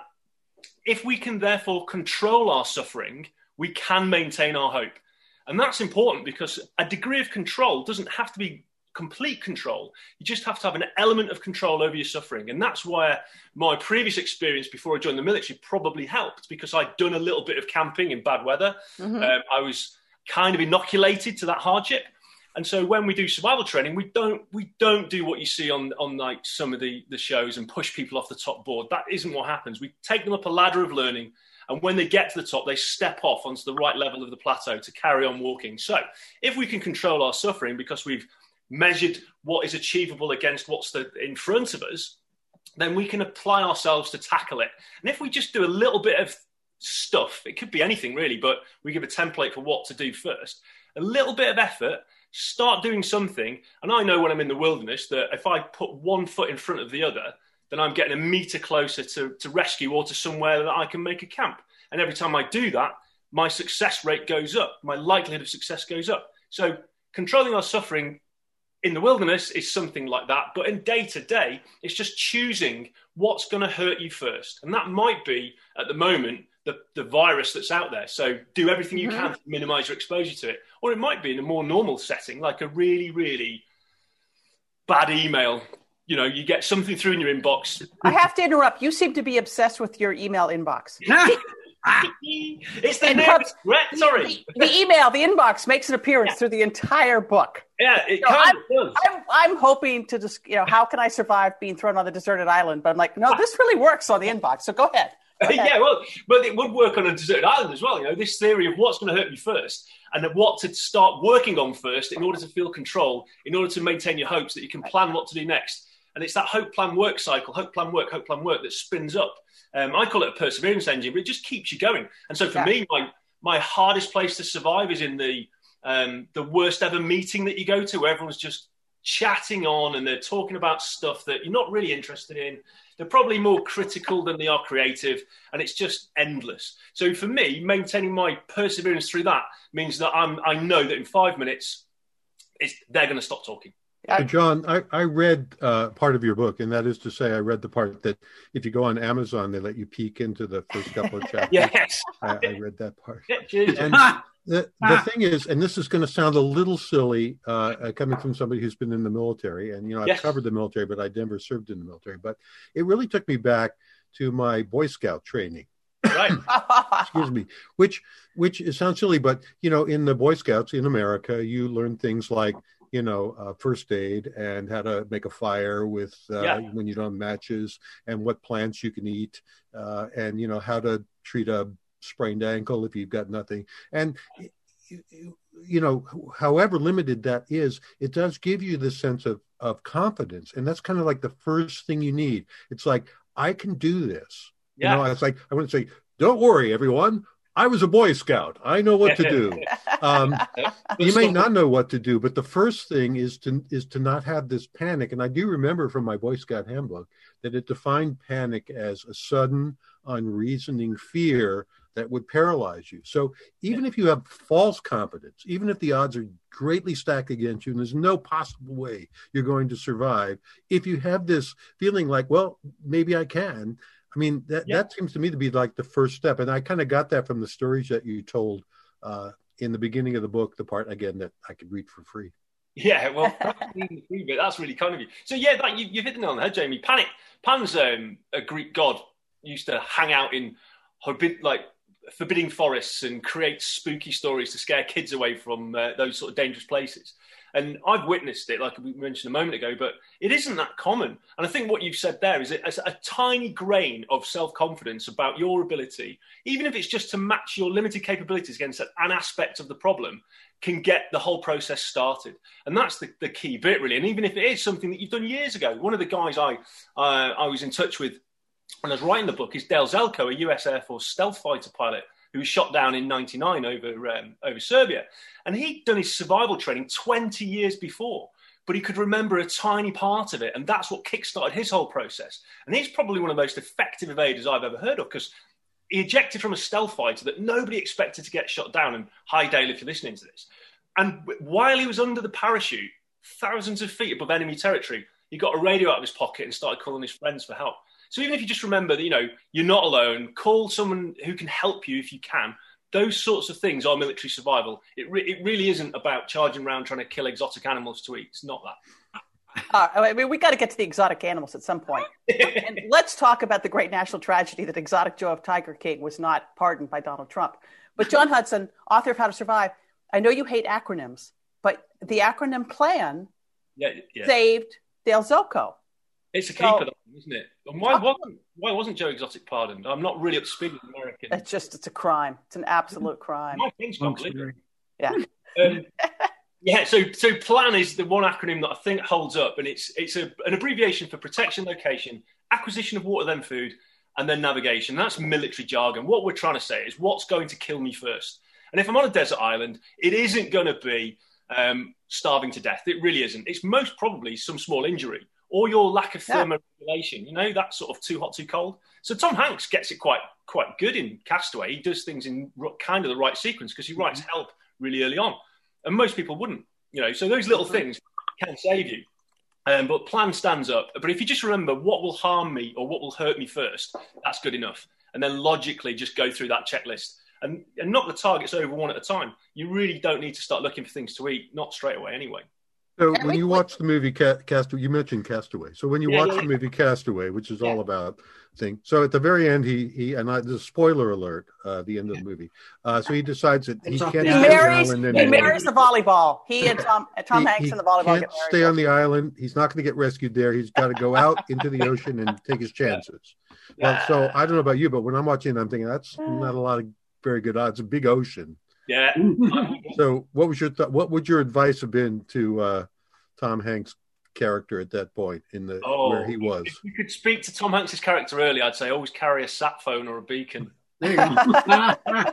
[SPEAKER 5] if we can therefore control our suffering, we can maintain our hope. And that's important because a degree of control doesn't have to be complete control. You just have to have an element of control over your suffering. And that's where my previous experience before I joined the military probably helped, because I'd done a little bit of camping in bad weather. Mm-hmm. Um, I was kind of inoculated to that hardship. And so when we do survival training, we don't we don't do what you see on, on like some of the, the shows and push people off the top board. That isn't what happens. We take them up a ladder of learning, and when they get to the top, they step off onto the right level of the plateau to carry on walking. So if we can control our suffering because we've measured what is achievable against what's the, in front of us, then we can apply ourselves to tackle it. And if we just do a little bit of stuff, it could be anything really, but we give a template for what to do first, a little bit of effort, start doing something. And I know when I'm in the wilderness that if I put one foot in front of the other, then I'm getting a meter closer to, to rescue or to somewhere that I can make a camp. And every time I do that, my success rate goes up. My likelihood of success goes up. So controlling our suffering in the wilderness is something like that. But in day to day, it's just choosing what's going to hurt you first. And that might be, at the moment, the, the virus that's out there. So do everything you mm-hmm. can to minimize your exposure to it. Or it might be in a more normal setting, like a really, really bad email. You know, you get something through in your inbox.
[SPEAKER 2] I have to interrupt. You seem to be obsessed with your email inbox.
[SPEAKER 5] It's the name. Right? Sorry.
[SPEAKER 2] The, the email, the inbox makes an appearance yeah. through the entire book.
[SPEAKER 5] Yeah, it
[SPEAKER 2] so
[SPEAKER 5] kind
[SPEAKER 2] I'm,
[SPEAKER 5] of does.
[SPEAKER 2] I'm, I'm hoping to just, you know, how can I survive being thrown on a deserted island? But I'm like, no, this really works on the inbox. So go ahead. Go ahead.
[SPEAKER 5] Yeah, well, but it would work on a deserted island as well. You know, this theory of what's going to hurt me first and what to start working on first in order to feel control, in order to maintain your hopes that you can plan what to do next. And it's that hope, plan, work cycle, hope, plan, work, hope, plan, work that spins up. Um, I call it a perseverance engine, but it just keeps you going. And so for yeah. me, my my hardest place to survive is in the um, the worst ever meeting that you go to, where everyone's just chatting on and they're talking about stuff that you're not really interested in. They're probably more critical than they are creative, and it's just endless. So for me, maintaining my perseverance through that means that I'm I know that in five minutes, it's, they're going to stop talking.
[SPEAKER 3] Uh, John, I, I read uh, part of your book, and that is to say I read the part that if you go on Amazon, they let you peek into the first couple of chapters.
[SPEAKER 5] Yes.
[SPEAKER 3] I, I read that part.
[SPEAKER 5] Yeah,
[SPEAKER 3] and the, the thing is, and this is going to sound a little silly uh, coming from somebody who's been in the military, and, you know, I've
[SPEAKER 5] yes.
[SPEAKER 3] covered the military, but I never served in the military, but it really took me back to my Boy Scout training.
[SPEAKER 5] Right.
[SPEAKER 3] Excuse me. Which, which it sounds silly, but, you know, in the Boy Scouts in America, you learn things like, you know, uh, first aid and how to make a fire with uh,
[SPEAKER 5] Yeah.
[SPEAKER 3] when you don't have matches, and what plants you can eat, uh, and, you know, how to treat a sprained ankle if you've got nothing. And, you know, however limited that is, it does give you this sense of, of confidence. And that's kind of like the first thing you need. It's like, I can do this.
[SPEAKER 5] Yeah.
[SPEAKER 3] You know, it's like, I want to say, don't worry, everyone. I was a Boy Scout. I know what to do. Um, you may not know what to do, but the first thing is to is to not have this panic. And I do remember from my Boy Scout handbook that it defined panic as a sudden, unreasoning fear that would paralyze you. So even if you have false confidence, even if the odds are greatly stacked against you and there's no possible way you're going to survive, if you have this feeling like, well, maybe I can, I mean, that, yeah. that seems to me to be like the first step. And I kind of got that from the stories that you told uh, in the beginning of the book, the part, again, that I could read for free.
[SPEAKER 5] Yeah, well, that's really kind of you. So, yeah, that, you, you've hit the nail on the head, Jamie. Panic. Pan's um, a Greek god, used to hang out in like forbidding forests and create spooky stories to scare kids away from uh, those sort of dangerous places. And I've witnessed it, like we mentioned a moment ago, but it isn't that common. And I think what you've said there is a, a tiny grain of self-confidence about your ability, even if it's just to match your limited capabilities against an aspect of the problem, can get the whole process started. And that's the, the key bit, really. And even if it is something that you've done years ago, one of the guys I uh, I was in touch with when I was writing the book is Dale Zelko, a U S Air Force stealth fighter pilot who was shot down in ninety-nine over um, over Serbia. And he'd done his survival training twenty years before, but he could remember a tiny part of it. And that's what kickstarted his whole process. And he's probably one of the most effective evaders I've ever heard of, because he ejected from a stealth fighter that nobody expected to get shot down. And hi, Dale, if you're listening to this. And while he was under the parachute, thousands of feet above enemy territory, he got a radio out of his pocket and started calling his friends for help. So even if you just remember that, you know, you're not alone, call someone who can help you if you can. Those sorts of things are military survival. It, re- it really isn't about charging around trying to kill exotic animals to eat. It's not that.
[SPEAKER 2] Uh, I mean, we got to get to the exotic animals at some point. And let's talk about the great national tragedy that Exotic Joe of Tiger King was not pardoned by Donald Trump. But John Hudson, author of How to Survive, I know you hate acronyms, but the acronym PLAN
[SPEAKER 5] yeah, yeah.
[SPEAKER 2] saved Dale Zelko.
[SPEAKER 5] It's a keeper, so, isn't it? And why wasn't why wasn't Joe Exotic pardoned? I'm not really up to speed with American.
[SPEAKER 2] It's just it's a crime. It's an absolute crime.
[SPEAKER 5] My thing's completely.
[SPEAKER 2] Yeah.
[SPEAKER 5] Um, yeah. So so PLAN is the one acronym that I think holds up, and it's it's a, an abbreviation for protection, location, acquisition of water, then food, and then navigation. That's military jargon. What we're trying to say is what's going to kill me first. And if I'm on a desert island, it isn't going to be um, starving to death. It really isn't. It's most probably some small injury, or your lack of thermoregulation, you know, that sort of too hot, too cold. So Tom Hanks gets it quite quite good in Castaway. He does things in kind of the right sequence because he writes mm-hmm. help really early on. And most people wouldn't, you know. So those little things can save you. Um, but PLAN stands up. But if you just remember what will harm me or what will hurt me first, that's good enough. And then logically just go through that checklist and, and knock the targets over one at a time. You really don't need to start looking for things to eat, not straight away anyway.
[SPEAKER 3] So when you watch the movie Castaway, you mentioned Castaway. So when you
[SPEAKER 5] yeah,
[SPEAKER 3] watch
[SPEAKER 5] yeah.
[SPEAKER 3] the movie Castaway, which is
[SPEAKER 2] yeah.
[SPEAKER 3] all about thing. So at the very end, he he and I, there's a spoiler alert. Uh, the end of the movie. Uh, so he decides that he can't
[SPEAKER 2] he
[SPEAKER 3] stay on the
[SPEAKER 2] marries,
[SPEAKER 3] island
[SPEAKER 2] he
[SPEAKER 3] anymore.
[SPEAKER 2] marries the volleyball. He and Tom Tom
[SPEAKER 3] he,
[SPEAKER 2] Hanks
[SPEAKER 3] he
[SPEAKER 2] and the volleyball
[SPEAKER 3] can't
[SPEAKER 2] get married.
[SPEAKER 3] stay on the island. He's not going to get rescued there. He's got to go out into the ocean and take his chances.
[SPEAKER 5] Yeah.
[SPEAKER 3] Well, so I don't know about you, but when I'm watching, I'm thinking that's not a lot of very good odds. It's a big ocean.
[SPEAKER 5] Yeah.
[SPEAKER 3] So what was your th- what would your advice have been to uh, Tom Hanks' character at that point in the
[SPEAKER 5] oh,
[SPEAKER 3] where he was?
[SPEAKER 5] If you could speak to Tom Hanks' character early, I'd say always carry a sat phone or a beacon.
[SPEAKER 3] There you go.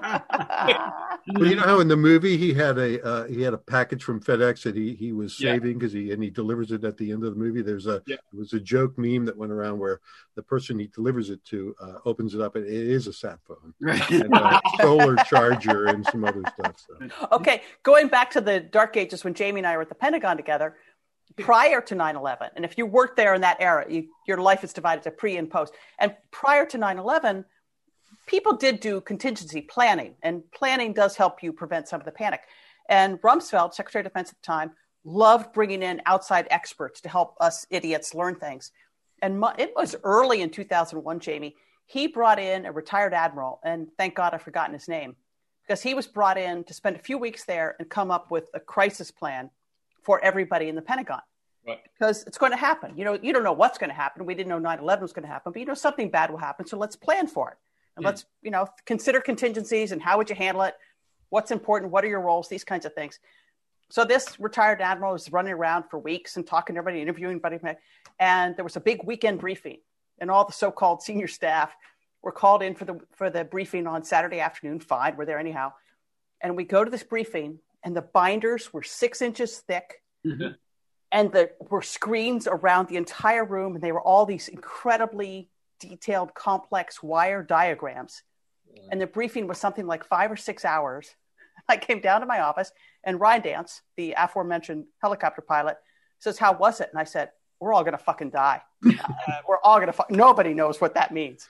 [SPEAKER 3] Well, you know how in the movie he had a uh, he had a package from FedEx that he, he was saving because yeah. he and he delivers it at the end of the movie. There's a yeah. it was a joke meme that went around where the person he delivers it to uh, opens it up and it is a sat phone,
[SPEAKER 4] right.
[SPEAKER 3] and a solar charger and some other stuff. So.
[SPEAKER 2] Okay, going back to the dark ages when Jamie and I were at the Pentagon together, prior to nine eleven, and if you worked there in that era, you, your life is divided to pre and post. And prior to nine eleven, people did do contingency planning, and planning does help you prevent some of the panic. And Rumsfeld, Secretary of Defense at the time, loved bringing in outside experts to help us idiots learn things. And my, it was early in two thousand one, Jamie. He brought in a retired admiral, and thank God I've forgotten his name, because he was brought in to spend a few weeks there and come up with a crisis plan for everybody in the Pentagon.
[SPEAKER 5] Right.
[SPEAKER 2] Because it's going to happen. You know, you don't know what's going to happen. We didn't know nine eleven was going to happen, but you know something bad will happen. So let's plan for it. And mm. let's, you know, consider contingencies and how would you handle it? What's important? What are your roles? These kinds of things. So this retired admiral was running around for weeks and talking to everybody, interviewing everybody. And there was a big weekend briefing. And all the so-called senior staff were called in for the for the briefing on Saturday afternoon. Fine, we're there anyhow. And we go to this briefing, and the binders were six inches thick. Mm-hmm. And there were screens around the entire room, and they were all these incredibly detailed, complex wire diagrams. Yeah. And the briefing was something like five or six hours. I came down to my office, and Ryan Dance, the aforementioned helicopter pilot, says, "How was it?" And I said, "We're all going to fucking die. uh, we're all going to fuck. Nobody knows what that means."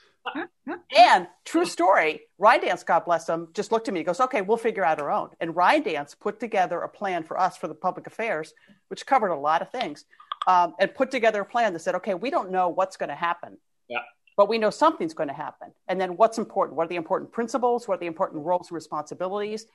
[SPEAKER 2] And true story, Ryan Dance, God bless him, just looked at me and goes, "Okay, we'll figure out our own." And Ryan Dance put together a plan for us for the public affairs, which covered a lot of things, um, and put together a plan that said, okay, we don't know what's going to happen,
[SPEAKER 5] yeah.
[SPEAKER 2] but we know something's going to happen. And then what's important? What are the important principles? What are the important roles and responsibilities?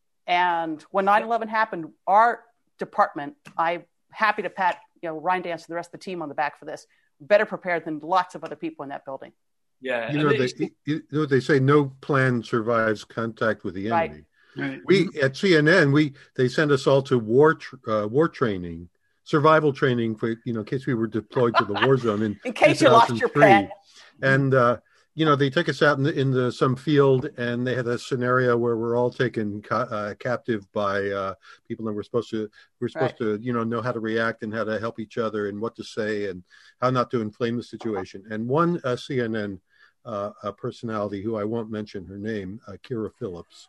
[SPEAKER 2] And when nine eleven happened, our department, I'm happy to pat you know Ryan Dance and the rest of the team on the back for this, better prepared than lots of other people in that building.
[SPEAKER 5] Yeah,
[SPEAKER 3] you know, they, you know they say no plan survives contact with the enemy.
[SPEAKER 2] Right.
[SPEAKER 4] Right.
[SPEAKER 3] We at C N N, we they send us all to war uh, war training, survival training for you know in case we were deployed to the war zone in,
[SPEAKER 2] in case you lost your pen.
[SPEAKER 3] And uh, you know they took us out in, the, in the, some field, and they had a scenario where we're all taken ca- uh, captive by uh, people that we're supposed to we're supposed
[SPEAKER 2] right.
[SPEAKER 3] to you know know how to react and how to help each other and what to say and how not to inflame the situation. And one uh, C N N. Uh, a personality who I won't mention her name, uh, Kira Phillips,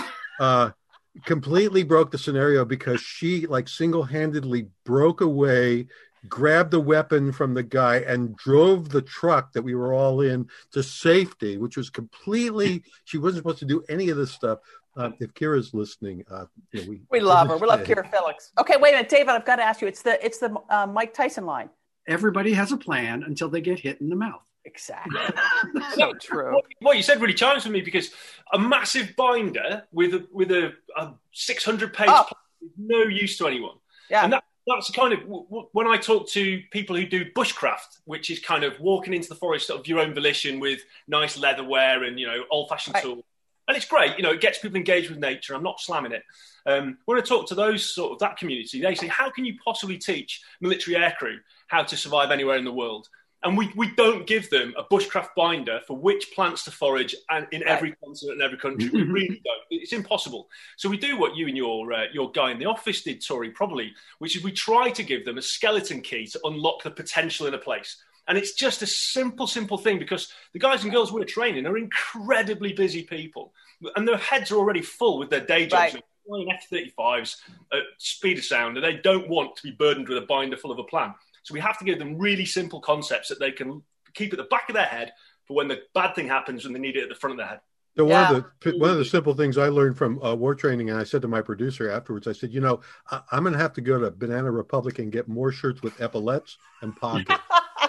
[SPEAKER 3] uh, completely broke the scenario because she like single-handedly broke away, grabbed the weapon from the guy and drove the truck that we were all in to safety, which was completely, she wasn't supposed to do any of this stuff. Uh, if Kira's listening, uh, you know, we,
[SPEAKER 2] we love her. We love Kira Phillips. Okay, wait a minute, David, I've got to ask you, it's the, it's the uh, Mike Tyson line.
[SPEAKER 4] Everybody has a plan until they get hit in the mouth.
[SPEAKER 2] Exactly. So true.
[SPEAKER 5] What, what you said really chimes with me because a massive binder with a with a, a six hundred page
[SPEAKER 2] oh.
[SPEAKER 5] plan is no use to anyone.
[SPEAKER 2] Yeah.
[SPEAKER 5] And that, that's kind of when I talk to people who do bushcraft, which is kind of walking into the forest of your own volition with nice leatherware and you know old-fashioned
[SPEAKER 2] right.
[SPEAKER 5] tools, and it's great. You know, it gets people engaged with nature. I'm not slamming it. Um, when I talk to those sort of that community, they say, "How can you possibly teach military aircrew how to survive anywhere in the world?" And we, we don't give them a bushcraft binder for which plants to forage and in right. every continent and every country. We really don't. It's impossible. So we do what you and your uh, your guy in the office did, Tori, probably, which is we try to give them a skeleton key to unlock the potential in a place. And it's just a simple, simple thing because the guys and girls we're training are incredibly busy people. And their heads are already full with their day jobs.
[SPEAKER 2] Right.
[SPEAKER 5] Flying F thirty-fives at speed of sound, and they don't want to be burdened with a binder full of a plan. So we have to give them really simple concepts that they can keep at the back of their head for when the bad thing happens and they need it at the front of their head.
[SPEAKER 3] So
[SPEAKER 2] yeah.
[SPEAKER 3] one of the one of the simple things I learned from uh, war training, and I said to my producer afterwards, I said, you know, I, I'm going to have to go to Banana Republic and get more shirts with epaulets and pockets. uh,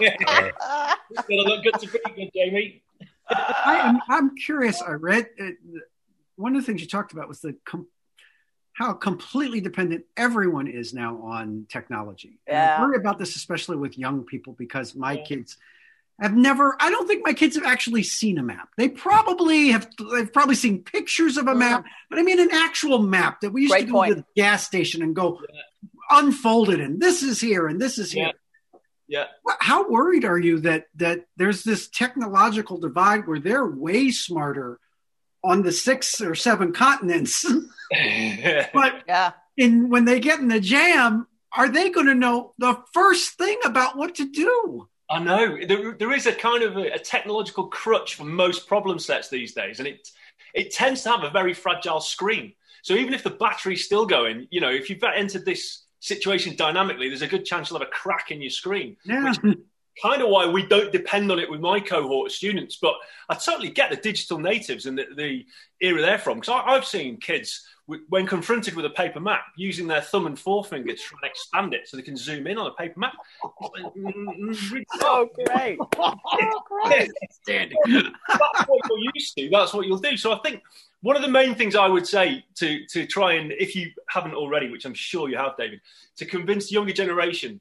[SPEAKER 5] it's going to look good to be good, Jamie.
[SPEAKER 4] I am, I'm curious. I read uh, one of the things you talked about was the com- how completely dependent everyone is now on technology.
[SPEAKER 2] Yeah.
[SPEAKER 4] And I worry about this, especially with young people, because my yeah. kids have never, I don't think my kids have actually seen a map. They probably have, they've probably seen pictures of a map, but I mean an actual map that we used
[SPEAKER 2] Great
[SPEAKER 4] to go
[SPEAKER 2] point.
[SPEAKER 4] to the gas station and go
[SPEAKER 5] yeah.
[SPEAKER 4] unfolded and this is here and this is here.
[SPEAKER 5] Yeah.
[SPEAKER 4] yeah. How worried are you that, that there's this technological divide where they're way smarter on the six or seven continents? But
[SPEAKER 2] yeah.
[SPEAKER 4] in when they get in the jam, are they going to know the first thing about what to do?
[SPEAKER 5] I know there, there is a kind of a, a technological crutch for most problem sets these days, and it it tends to have a very fragile screen. So even if the battery's still going, you know, if you've entered this situation dynamically, there's a good chance you'll have a crack in your screen.
[SPEAKER 4] Yeah.
[SPEAKER 5] Which, kind of why we don't depend on it with my cohort of students. But I totally get the digital natives and the, the era they're from, because I've seen kids, when confronted with a paper map, using their thumb and forefinger to try and expand it so they can zoom in on a paper map.
[SPEAKER 2] Oh, great. Oh, great.
[SPEAKER 5] That's what you're used to. That's what you'll do. So I think one of the main things I would say to, to try and, if you haven't already, which I'm sure you have, David, to convince the younger generation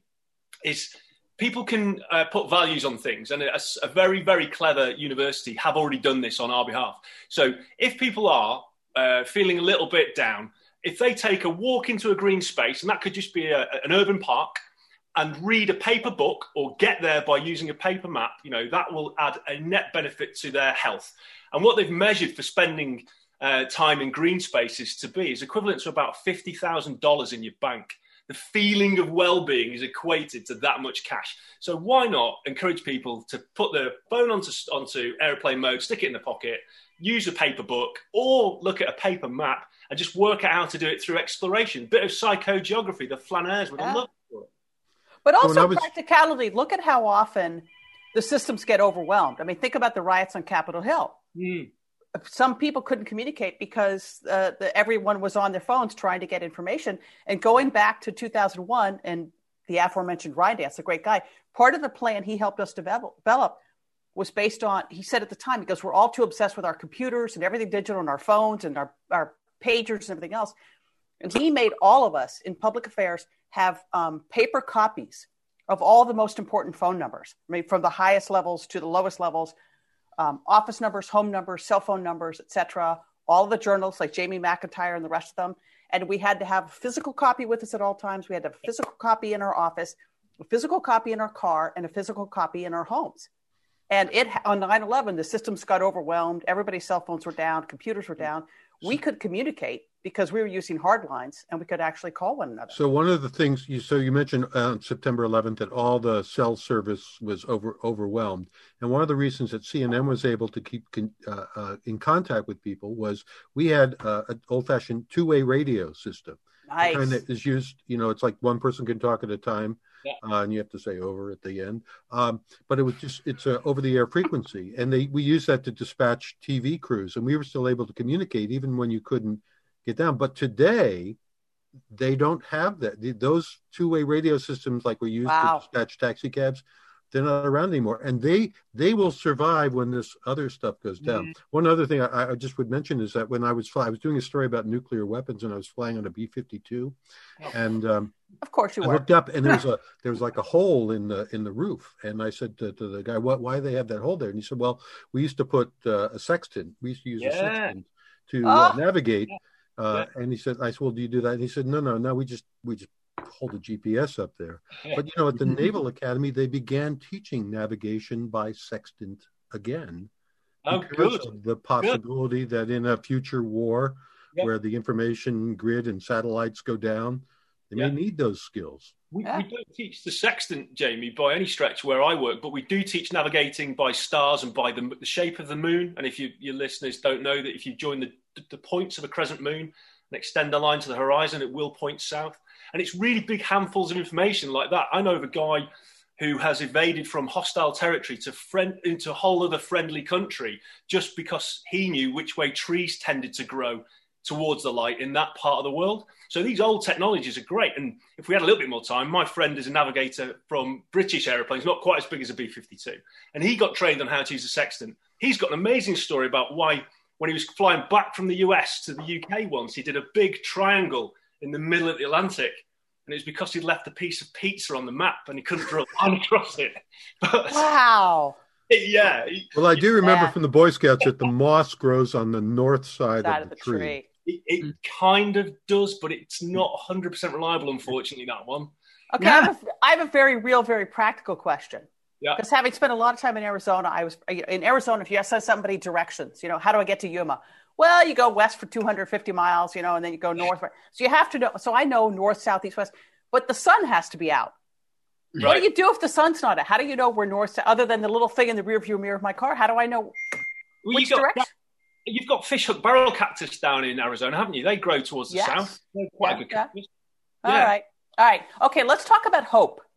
[SPEAKER 5] is people can uh, put values on things. And a, a very, very clever university have already done this on our behalf. So if people are Uh, feeling a little bit down, if they take a walk into a green space, and that could just be a, an urban park, and read a paper book or get there by using a paper map, you know, that will add a net benefit to their health. And what they've measured for spending uh, time in green spaces to be is equivalent to about fifty thousand dollars in your bank. The feeling of well-being is equated to that much cash. So why not encourage people to put their phone onto, onto airplane mode, stick it in the pocket, use a paper book, or look at a paper map and just work out how to do it through exploration. Bit of psychogeography, the flaneurs would have
[SPEAKER 2] yeah.
[SPEAKER 5] loved for it.
[SPEAKER 2] But also
[SPEAKER 3] was...
[SPEAKER 2] practicality. Look at how often the systems get overwhelmed. I mean, think about the riots on Capitol Hill.
[SPEAKER 5] Mm.
[SPEAKER 2] Some people couldn't communicate because uh, the, everyone was on their phones trying to get information. And going back to two thousand one and the aforementioned Ryan Dance, a great guy, part of the plan he helped us develop, develop was based on, he said at the time, because we're all too obsessed with our computers and everything digital and our phones and our, our pagers and everything else. And he made all of us in public affairs have um, paper copies of all the most important phone numbers, I mean, from the highest levels to the lowest levels, um, office numbers, home numbers, cell phone numbers, et cetera, all the journals like Jamie McIntyre and the rest of them. And we had to have a physical copy with us at all times. We had to have a physical copy in our office, a physical copy in our car, and a physical copy in our homes. And it on nine eleven, the systems got overwhelmed. Everybody's cell phones were down. Computers were down. We could communicate because we were using hard lines, and we could actually call one another.
[SPEAKER 3] So one of the things you so you mentioned on uh, September eleventh that all the cell service was over overwhelmed, and one of the reasons that C N N was able to keep con, uh, uh, in contact with people was we had uh, an old-fashioned two-way radio system.
[SPEAKER 2] Nice.
[SPEAKER 3] The kind that is used, you know, it's like one person can talk at a time.
[SPEAKER 5] Yeah.
[SPEAKER 3] Uh, and you have to say over at the end. Um, but it was just, it's a over the air frequency. And they, we used that to dispatch T V crews, and we were still able to communicate even when you couldn't get down. But today they don't have that. The, those two-way radio systems like we used
[SPEAKER 2] wow.
[SPEAKER 3] to dispatch taxi cabs, they're not around anymore. And they, they will survive when this other stuff goes down. Mm-hmm. One other thing I, I just would mention is that when I was flying, I was doing a story about nuclear weapons, and I was flying on a B fifty-two, and, um,
[SPEAKER 2] of course you
[SPEAKER 3] I
[SPEAKER 2] were.
[SPEAKER 3] looked up, and there was a there was like a hole in the in the roof, and I said to, to the guy, "What? Why do they have that hole there?" And he said, "Well, we used to put uh, a sextant. We used to use yeah. a sextant to
[SPEAKER 2] oh.
[SPEAKER 3] uh, navigate."
[SPEAKER 5] Yeah.
[SPEAKER 3] Uh,
[SPEAKER 5] yeah.
[SPEAKER 3] And he said, "I said, well, do you do that?" And he said, "No, no, no. We just we just hold a G P S up there." Yeah. But you know, at the Naval Academy, they began teaching navigation by sextant again.
[SPEAKER 5] Oh,
[SPEAKER 3] because
[SPEAKER 5] good.
[SPEAKER 3] Of the possibility good. That in a future war,
[SPEAKER 5] yeah.
[SPEAKER 3] where the information grid and satellites go down, they yeah. may need those skills.
[SPEAKER 5] We,
[SPEAKER 2] yeah.
[SPEAKER 5] we don't teach the sextant, Jamie, by any stretch where I work, but we do teach navigating by stars and by the, the shape of the moon. And if you, your listeners don't know that if you join the, the points of a crescent moon and extend the line to the horizon, it will point south. And it's really big handfuls of information like that. I know of a guy who has evaded from hostile territory to friend, into a whole other friendly country just because he knew which way trees tended to grow towards the light in that part of the world. So these old technologies are great. And if we had a little bit more time, my friend is a navigator from British aeroplanes, not quite as big as a B fifty-two. And he got trained on how to use a sextant. He's got an amazing story about why when he was flying back from the U S to the U K once, he did a big triangle in the middle of the Atlantic. And it was because he'd left a piece of pizza on the map and he couldn't draw a line across it. But,
[SPEAKER 2] wow.
[SPEAKER 5] Yeah.
[SPEAKER 3] Well, I do remember
[SPEAKER 2] yeah.
[SPEAKER 3] from the Boy Scouts that the moss grows on the north side,
[SPEAKER 2] side
[SPEAKER 3] of the,
[SPEAKER 2] of the
[SPEAKER 3] tree.
[SPEAKER 2] tree.
[SPEAKER 5] It, it kind of does, but it's not one hundred percent reliable, unfortunately, that one.
[SPEAKER 2] Okay,
[SPEAKER 5] yeah.
[SPEAKER 2] I, have a, I have a very real, very practical question.
[SPEAKER 5] Yeah.
[SPEAKER 2] Because having spent a lot of time in Arizona, I was in Arizona. If you ask somebody directions, you know, how do I get to Yuma? Well, you go west for two hundred fifty miles, you know, and then you go north. So you have to know. So I know north, south, east, west, but the sun has to be out. Right. What do you do if the sun's not out? How do you know we're north, south, other than the little thing in the rear view mirror of my car? How do I know
[SPEAKER 5] well,
[SPEAKER 2] which
[SPEAKER 5] you got,
[SPEAKER 2] direction?
[SPEAKER 5] You've got fishhook barrel cactus down in Arizona, haven't you? They grow towards the
[SPEAKER 2] yes.
[SPEAKER 5] south. They're quite
[SPEAKER 2] yeah,
[SPEAKER 5] a good
[SPEAKER 2] yeah.
[SPEAKER 5] cactus.
[SPEAKER 2] All
[SPEAKER 5] yeah.
[SPEAKER 2] right. All right. Okay, let's talk about hope.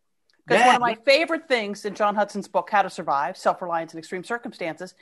[SPEAKER 2] Because
[SPEAKER 5] Yeah.
[SPEAKER 2] one of my favorite things in John Hudson's book, How to Survive, Self-Reliance in Extreme Circumstances,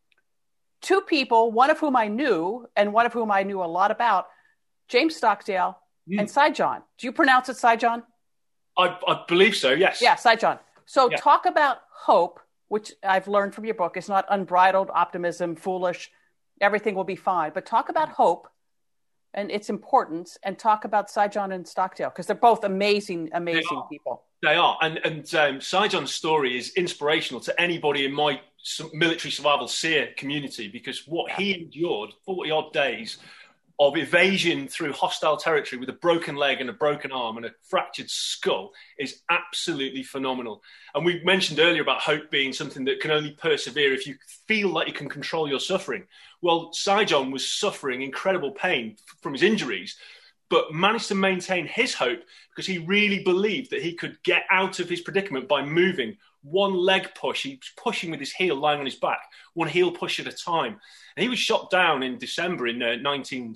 [SPEAKER 2] two people, one of whom I knew and one of whom I knew a lot about, James Stockdale
[SPEAKER 5] Mm.
[SPEAKER 2] and Saigon. Do you pronounce it Saigon?
[SPEAKER 5] I, I believe so, yes.
[SPEAKER 2] Yeah, Saigon. So
[SPEAKER 5] Yeah.
[SPEAKER 2] talk about hope, which I've learned from your book is not unbridled optimism, foolish, everything will be fine. But talk about hope and its importance, and talk about Saigon and Stockdale, because they're both amazing, amazing people.
[SPEAKER 5] They are. And, and um, Saigon's story is inspirational to anybody in my su- military survival SEER community, because what he endured, forty odd days of evasion through hostile territory with a broken leg and a broken arm and a fractured skull, is absolutely phenomenal. And we mentioned earlier about hope being something that can only persevere if you feel like you can control your suffering. Well, Saigon was suffering incredible pain f- from his injuries, but managed to maintain his hope because he really believed that he could get out of his predicament by moving one leg push. He was pushing with his heel lying on his back, one heel push at a time. And he was shot down in December in uh, nineteen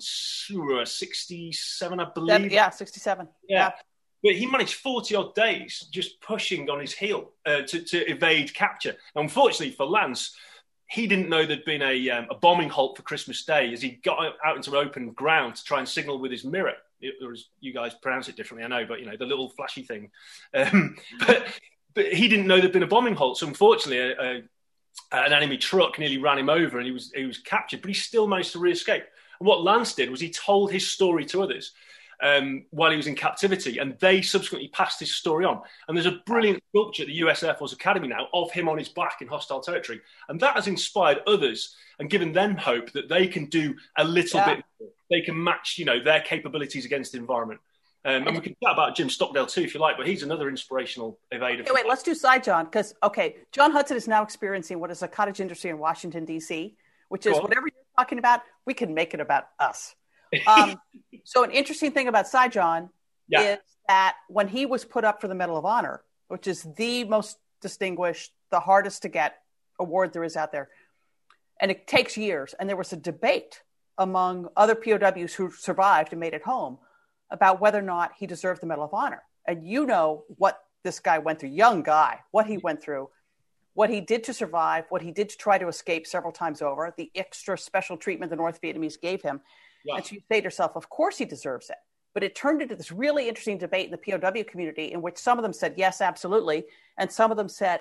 [SPEAKER 5] sixty-seven, I believe.
[SPEAKER 2] That, yeah, sixty-seven.
[SPEAKER 5] Yeah.
[SPEAKER 2] Yeah.
[SPEAKER 5] But he managed forty odd days just pushing on his heel uh, to, to evade capture. Unfortunately for Lance, he didn't know there'd been a, um, a bombing halt for Christmas Day as he got out into open ground to try and signal with his mirror. It, or as you guys pronounce it differently, I know, but, you know, the little flashy thing. Um, but, but he didn't know there'd been a bombing halt. So unfortunately, a, a, an enemy truck nearly ran him over and he was, he was captured, but he still managed to re-escape. And what Lance did was he told his story to others um, while he was in captivity, and they subsequently passed his story on. And there's a brilliant sculpture at the U S Air Force Academy now of him on his back in hostile territory. And that has inspired others and given them hope that they can do a little
[SPEAKER 2] Yeah.
[SPEAKER 5] bit more. They can match, you know, their capabilities against the environment. Um, and we can chat about Jim Stockdale too, if you like, but he's another inspirational evader.
[SPEAKER 2] Okay, wait, let's do Saigon, because, okay, John Hudson is now experiencing what is a cottage industry in Washington, D C, which is
[SPEAKER 5] Go on.
[SPEAKER 2] whatever you're talking about, we can make it about us. Um, so an interesting thing about Saigon
[SPEAKER 5] Yeah.
[SPEAKER 2] is that when he was put up for the Medal of Honor, which is the most distinguished, the hardest to get award there is out there, and it takes years, and there was a debate among other P O Ws who survived and made it home about whether or not he deserved the Medal of Honor. And you know what this guy went through, young guy, what he went through, what he did to survive, what he did to try to escape several times over, the extra special treatment the North Vietnamese gave him.
[SPEAKER 5] Yeah.
[SPEAKER 2] And so you say to yourself, of course he deserves it. But it turned into this really interesting debate in the P O W community in which some of them said, yes, absolutely. And some of them said,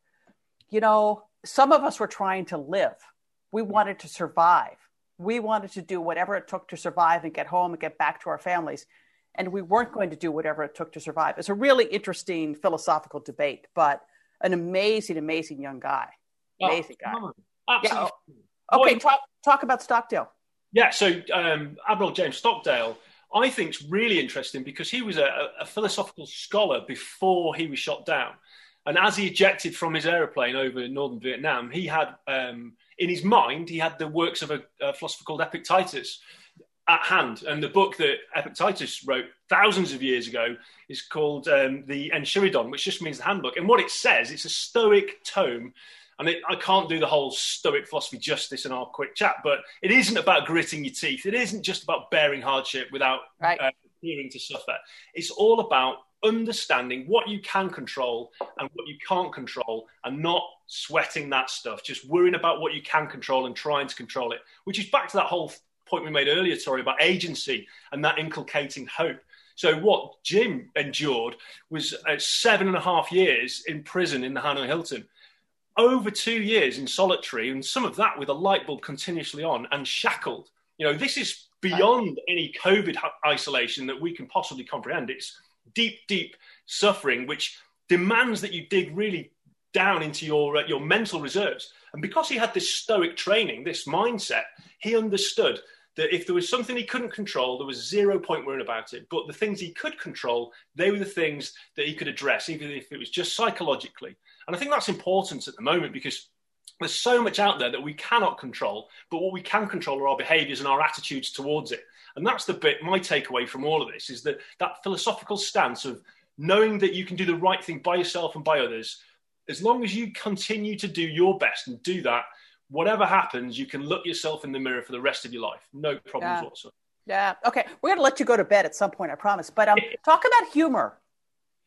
[SPEAKER 2] you know, some of us were trying to live. We wanted to survive. We wanted to do whatever it took to survive and get home and get back to our families. And we weren't going to do whatever it took to survive. It's a really interesting philosophical debate, but an amazing, amazing young guy. Amazing guy.
[SPEAKER 5] Oh, absolutely.
[SPEAKER 2] Yeah. Okay,
[SPEAKER 5] Boy,
[SPEAKER 2] talk, talk about Stockdale.
[SPEAKER 5] Yeah, so um, Admiral James Stockdale, I think, is really interesting because he was a, a philosophical scholar before he was shot down. And as he ejected from his aeroplane over northern Vietnam, he had, um, in his mind, he had the works of a, a philosopher called Epictetus at hand. And the book that Epictetus wrote thousands of years ago is called um, the Enchiridion, which just means the handbook. And what it says, it's a Stoic tome. And it, I can't do the whole Stoic philosophy justice in our quick chat, but it isn't about gritting your teeth. It isn't just about bearing hardship without
[SPEAKER 2] Right.
[SPEAKER 5] uh, appearing to suffer. It's all about understanding what you can control and what you can't control and not sweating that stuff, just worrying about what you can control and trying to control it, which is back to that whole point we made earlier, Tori, about agency and that inculcating hope. So what Jim endured was uh, seven and a half years in prison in the Hanoi Hilton, over two years in solitary, and some of that with a light bulb continuously on and shackled. You know, this is beyond any COVID isolation that we can possibly comprehend. It's deep, deep suffering, which demands that you dig really down into your uh, your mental reserves. And because he had this stoic training, this mindset, he understood that if there was something he couldn't control, there was zero point worrying about it. But the things he could control, they were the things that he could address, even if it was just psychologically. And I think that's important at the moment because there's so much out there that we cannot control, but what we can control are our behaviors and our attitudes towards it. And that's the bit, my takeaway from all of this is that that philosophical stance of knowing that you can do the right thing by yourself and by others, as long as you continue to do your best and do that, whatever happens, you can look yourself in the mirror for the rest of your life. No problems
[SPEAKER 2] Yeah.
[SPEAKER 5] whatsoever.
[SPEAKER 2] Yeah. Okay. We're going to let you go to bed at some point, I promise. But um, talk about humor.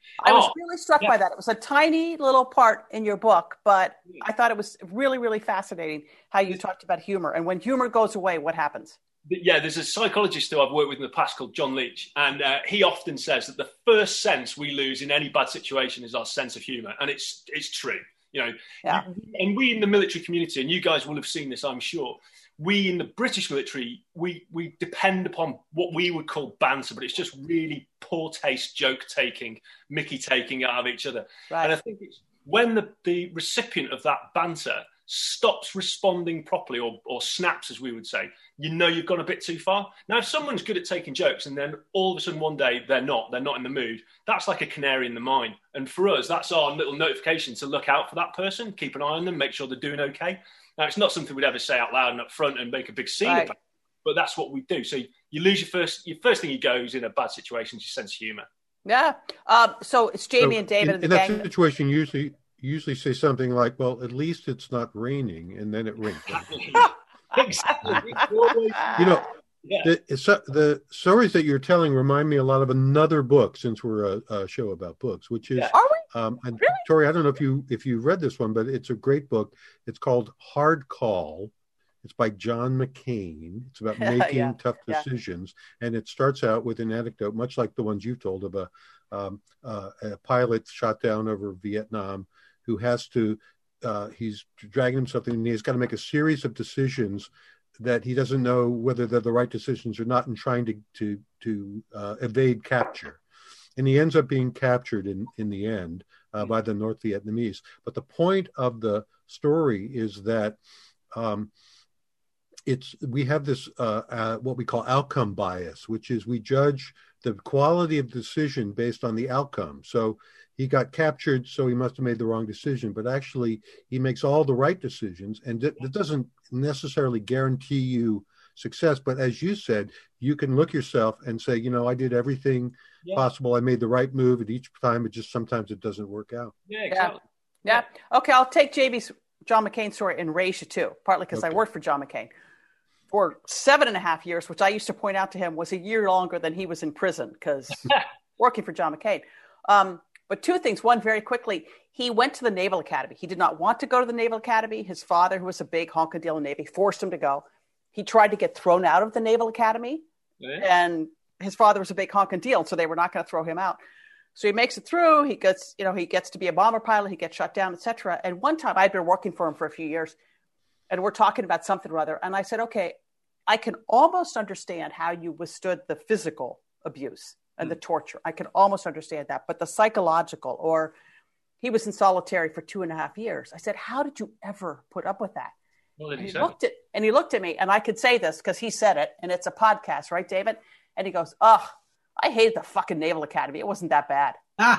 [SPEAKER 2] I was
[SPEAKER 5] Oh,
[SPEAKER 2] really struck
[SPEAKER 5] yeah.
[SPEAKER 2] by that. It was a tiny little part in your book, but I thought it was really, really fascinating how you talked about humor. And when humor goes away, what happens?
[SPEAKER 5] Yeah, there's a psychologist who I've worked with in the past called John Leach, and uh, he often says that the first sense we lose in any bad situation is our sense of humour, and it's it's true. You know,
[SPEAKER 2] Yeah.
[SPEAKER 5] and we in the military community, and you guys will have seen this, I'm sure. We in the British military, we we depend upon what we would call banter, but it's just really poor taste joke taking, Mickey taking out of each other.
[SPEAKER 2] Right.
[SPEAKER 5] And I think it's when the, the recipient of that banter stops responding properly or, or snaps, as we would say, you know you've gone a bit too far. Now, if someone's good at taking jokes and then all of a sudden one day they're not, they're not in the mood, that's like a canary in the mine. And for us, that's our little notification to look out for that person, keep an eye on them, make sure they're doing okay. Now, it's not something we'd ever say out loud and up front and make a big scene
[SPEAKER 2] Right.
[SPEAKER 5] about, but that's what we do. So you lose your first, your first thing you go is in a bad situation, is your sense of humour.
[SPEAKER 2] Yeah. Um, so it's Jamie
[SPEAKER 3] So
[SPEAKER 2] and David
[SPEAKER 3] in,
[SPEAKER 2] and the
[SPEAKER 3] in that
[SPEAKER 2] gang.
[SPEAKER 3] situation, usually usually say something like, "Well, at least it's not raining," and then it rains.
[SPEAKER 5] Exactly.
[SPEAKER 3] You know,
[SPEAKER 5] Yeah.
[SPEAKER 3] the so- the stories that you're telling remind me a lot of another book, since we're a, a show about books, which is
[SPEAKER 5] Yeah.
[SPEAKER 2] Are we?
[SPEAKER 3] um, and
[SPEAKER 2] Really?
[SPEAKER 3] Tori, I don't know if you if you read this one, but it's a great book. It's called Hard Call. It's by John McCain. It's about making
[SPEAKER 2] Yeah,
[SPEAKER 3] tough
[SPEAKER 2] yeah.
[SPEAKER 3] decisions, and it starts out with an anecdote, much like the ones you've told, of a um, uh, a pilot shot down over Vietnam who has to uh, he's dragging himself in, and he's got to make a series of decisions that he doesn't know whether they're the right decisions or not, and trying to to to uh, evade capture. And he ends up being captured in, in the end uh, by the North Vietnamese. But the point of the story is that um, it's we have this uh, uh, what we call outcome bias, which is we judge the quality of the decision based on the outcome. So he got captured, so he must have made the wrong decision. But actually, he makes all the right decisions, and that, that doesn't necessarily guarantee you success. But as you said, you can look yourself and say, you know, I did everything
[SPEAKER 5] Yeah.
[SPEAKER 3] possible. I made the right move, and each time it just sometimes it doesn't work out.
[SPEAKER 5] Yeah, exactly.
[SPEAKER 2] Yeah. Okay, I'll take J B's John McCain story and raise you too, partly because I
[SPEAKER 3] Okay.
[SPEAKER 2] worked for John McCain for seven and a half years, which I used to point out to him was a year longer than he was in prison because working for John McCain. Um, but two things. One, very quickly, he went to the Naval Academy. He did not want to go to the Naval Academy. His father, who was a big honkin' deal in the Navy, forced him to go. He tried to get thrown out of the Naval Academy,
[SPEAKER 5] Yeah.
[SPEAKER 2] and his father was a big honkin' deal, so they were not going to throw him out. So he makes it through. He gets, you know, he gets to be a bomber pilot. He gets shut down, et cetera. And one time I'd been working for him for a few years, and we're talking about something or other. And I said, okay, I can almost understand how you withstood the physical abuse and the torture. I can almost understand that. But the psychological, or he was in solitary for two and a half years. I said, how did you ever put up with that?
[SPEAKER 5] What did
[SPEAKER 2] And
[SPEAKER 5] he
[SPEAKER 2] he
[SPEAKER 5] say?
[SPEAKER 2] looked at and he looked at me, and I could say this because he said it, and it's a podcast, right, David? And he goes, "Oh, I hated the fucking Naval Academy. It wasn't that bad."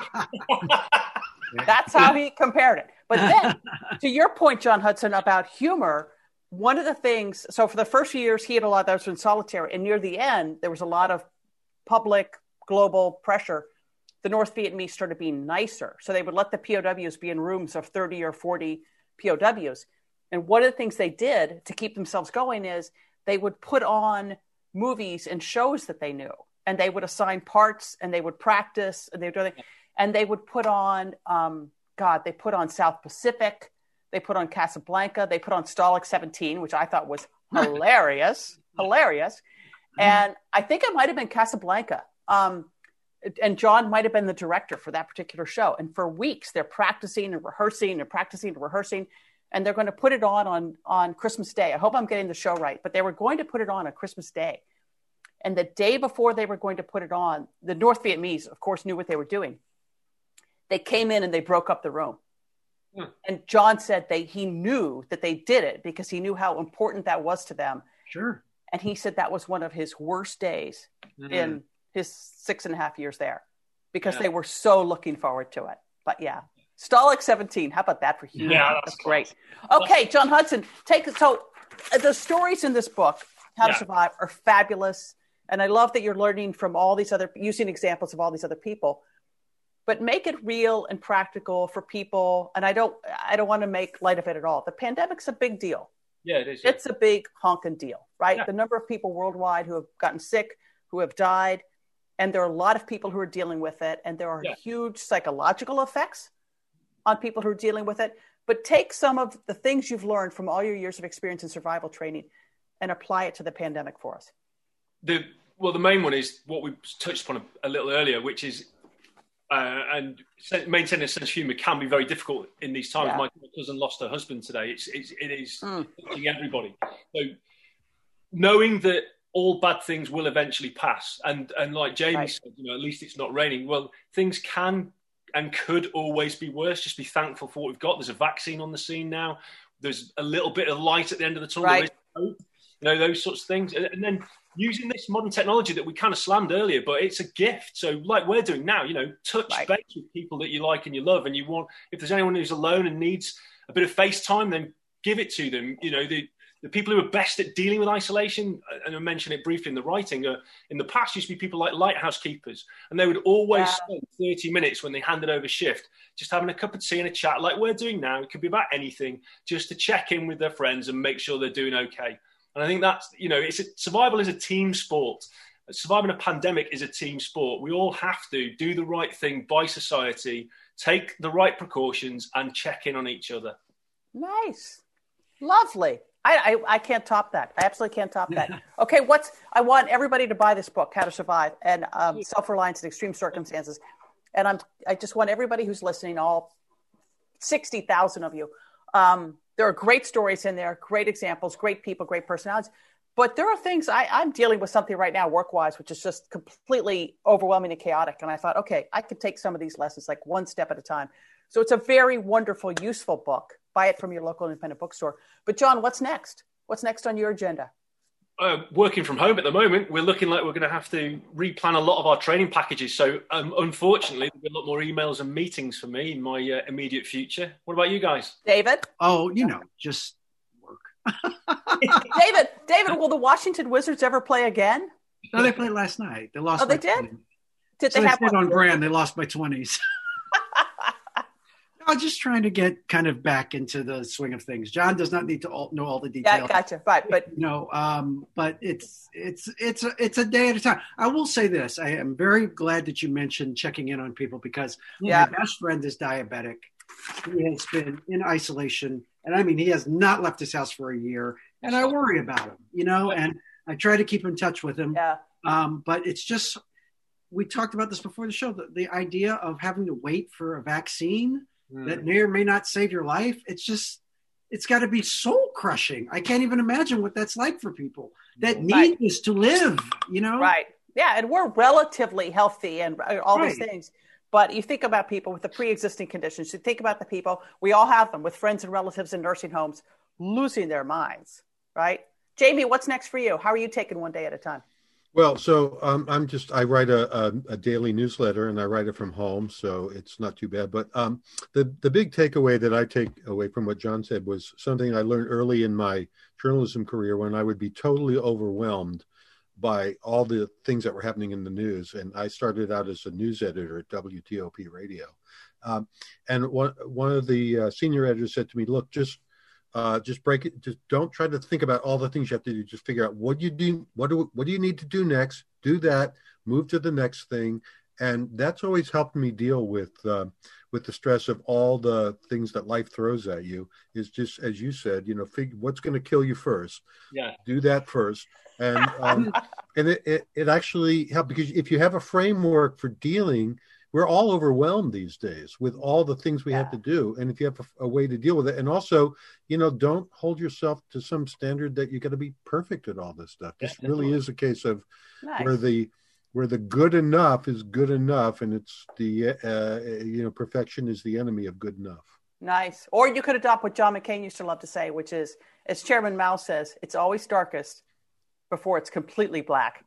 [SPEAKER 2] That's how he compared it. But then, to your point, John Hudson, about humor, one of the things. So for the first few years, he had a lot of those in solitary, and near the end, there was a lot of public global pressure. The North Vietnamese started being nicer, so they would let the P O Ws be in rooms of thirty or forty P O Ws. And one of the things they did to keep themselves going is they would put on movies and shows that they knew, and they would assign parts, and they would practice, and they would do everything. And they would put on, um, God, they put on South Pacific, they put on Casablanca, they put on Stalag seventeen, which I thought was hilarious, hilarious. And I think it might have been Casablanca. Um, and John might have been the director for that particular show. And for weeks, they're practicing and rehearsing and practicing and rehearsing. And they're going to put it on, on on Christmas Day. I hope I'm getting the show right. But they were going to put it on on Christmas Day. And the day before they were going to put it on, the North Vietnamese, of course, knew what they were doing. They came in and they broke up the room.
[SPEAKER 5] Hmm.
[SPEAKER 2] And John said they he knew that they did it because he knew how important that was to them.
[SPEAKER 4] Sure.
[SPEAKER 2] And he said that was one of his worst days
[SPEAKER 5] Mhm.
[SPEAKER 2] in his six and a half years there because
[SPEAKER 5] Yeah.
[SPEAKER 2] they were so looking forward to it. But yeah, Stalag seventeen. How about that for humor?
[SPEAKER 5] Yeah, that's
[SPEAKER 2] great. Okay, John Hudson, take it. So uh, the stories in this book, How to
[SPEAKER 5] Yeah.
[SPEAKER 2] Survive, are fabulous. And I love that you're learning from all these other, using examples of all these other people, but make it real and practical for people. And I don't, I don't want to make light of it at all. The pandemic's a big deal.
[SPEAKER 5] Yeah, it is. Yeah.
[SPEAKER 2] It's a big honking deal, right?
[SPEAKER 5] Yeah.
[SPEAKER 2] The number of people worldwide who have gotten sick, who have died. And there are a lot of people who are dealing with it. And there are
[SPEAKER 5] Yeah.
[SPEAKER 2] huge psychological effects on people who are dealing with it. But take some of the things you've learned from all your years of experience in survival training and apply it to the pandemic for us.
[SPEAKER 5] The Well, the main one is what we touched upon a, a little earlier, which is uh, and maintaining a sense of humour can be very difficult in these times.
[SPEAKER 2] Yeah.
[SPEAKER 5] My cousin lost her husband today. It's, it's it is
[SPEAKER 2] Mm.
[SPEAKER 5] touching everybody. So knowing that all bad things will eventually pass, and and like Jamie
[SPEAKER 2] Right.
[SPEAKER 5] said, you know, at least it's not raining. Well, things can and could always be worse. Just be thankful for what we've got. There's a vaccine on the scene now. There's a little bit of light at the end of the tunnel.
[SPEAKER 2] Right.
[SPEAKER 5] There is hope. You know, those sorts of things. And, and then using this modern technology that we kind of slammed earlier, but it's a gift. So like we're doing now, you know, touch
[SPEAKER 2] Right.
[SPEAKER 5] base with people that you like and you love, and you want, if there's anyone who's alone and needs a bit of FaceTime, then give it to them. You know, the, the people who are best at dealing with isolation, and I mentioned it briefly in the writing, uh, in the past used to be people like lighthouse keepers, and they would always
[SPEAKER 2] Yeah.
[SPEAKER 5] spend thirty minutes when they handed over shift, just having a cup of tea and a chat like we're doing now. It could be about anything, just to check in with their friends and make sure they're doing okay. And I think that's, you know, it's a, survival is a team sport. Surviving a pandemic is a team sport. We all have to do the right thing by society, take the right precautions, and check in on each other.
[SPEAKER 2] Nice. Lovely. I, I, I can't top that. I absolutely can't top that. Okay, what's I want everybody to buy this book, How to Survive, and um, Self-Reliance in Extreme Circumstances. And I'm I just want everybody who's listening, all sixty thousand of you, um, there are great stories in there, great examples, great people, great personalities. But there are things, I, I'm dealing with something right now work-wise, which is just completely overwhelming and chaotic. And I thought, okay, I could take some of these lessons like one step at a time. So it's a very wonderful, useful book. Buy it from your local independent bookstore. But John, what's next? What's next on your agenda?
[SPEAKER 5] Uh, working from home at the moment, we're looking like we're going to have to replan a lot of our training packages. So um, unfortunately, there'll be a lot more emails and meetings for me in my uh, immediate future. What about you guys?
[SPEAKER 2] David?
[SPEAKER 4] Oh, you know, just work.
[SPEAKER 2] David, David, will the Washington Wizards ever play again?
[SPEAKER 4] No, they played last night. They lost.
[SPEAKER 2] Oh, they
[SPEAKER 4] by
[SPEAKER 2] did?
[SPEAKER 4] twenty.
[SPEAKER 2] Did
[SPEAKER 4] So
[SPEAKER 2] they
[SPEAKER 4] they
[SPEAKER 2] have
[SPEAKER 4] stayed
[SPEAKER 2] one?
[SPEAKER 4] on brand. They lost by twenties. No, just trying to get kind of back into the swing of things. John does not need to all, know all the details.
[SPEAKER 2] Yeah, gotcha. Right, but
[SPEAKER 4] You know, um, but it's it's it's a, it's a day at a time. I will say this: I am very glad that you mentioned checking in on people, because
[SPEAKER 2] Yeah.
[SPEAKER 4] my best friend is diabetic. He has been in isolation, and I mean, he has not left his house for a year, and I worry about him. You know, and I try to keep in touch with him.
[SPEAKER 2] yeah,
[SPEAKER 4] Um, but it's just, we talked about this before the show, the, the idea of having to wait for a vaccine that may or may not save your life. It's just, it's got to be soul crushing. I can't even imagine what that's like for people that need
[SPEAKER 2] Right.
[SPEAKER 4] this to live, you know?
[SPEAKER 2] right. Yeah, and we're relatively healthy and all these
[SPEAKER 4] Right.
[SPEAKER 2] things. But you think about people with the pre-existing conditions. You think about the people, we all have them, with friends and relatives in nursing homes, losing their minds, right? Jamie, what's next for you? How are you taking one day at a time?
[SPEAKER 3] Well, so um, I'm just, I write a, a, a daily newsletter, and I write it from home, so it's not too bad. But um, the, the big takeaway that I take away from what John said was something I learned early in my journalism career, when I would be totally overwhelmed by all the things that were happening in the news. And I started out as a news editor at W T O P Radio. Um, and one, one of the uh, senior editors said to me, look, just Uh, just break it. Just don't try to think about all the things you have to do. Just figure out what you do. What do what do you need to do next? Do that. Move to the next thing. And that's always helped me deal with uh, with the stress of all the things that life throws at you. Is just, as you said, you know, figure what's going to kill you first.
[SPEAKER 5] Yeah.
[SPEAKER 3] Do that first. And um, and it, it it actually helped, because if you have a framework for dealing. We're all overwhelmed these days with all the things we
[SPEAKER 2] Yeah.
[SPEAKER 3] have to do. And if you have a, a way to deal with it, and also, you know, don't hold yourself to some standard that you got to be perfect at all this stuff. This
[SPEAKER 5] Yeah,
[SPEAKER 3] really is a case of
[SPEAKER 2] Nice.
[SPEAKER 3] where the, where the good enough is good enough. And it's the, uh, you know, perfection is the enemy of good enough.
[SPEAKER 2] Nice. Or you could adopt what John McCain used to love to say, which is, as Chairman Mao says, it's always darkest before it's completely black.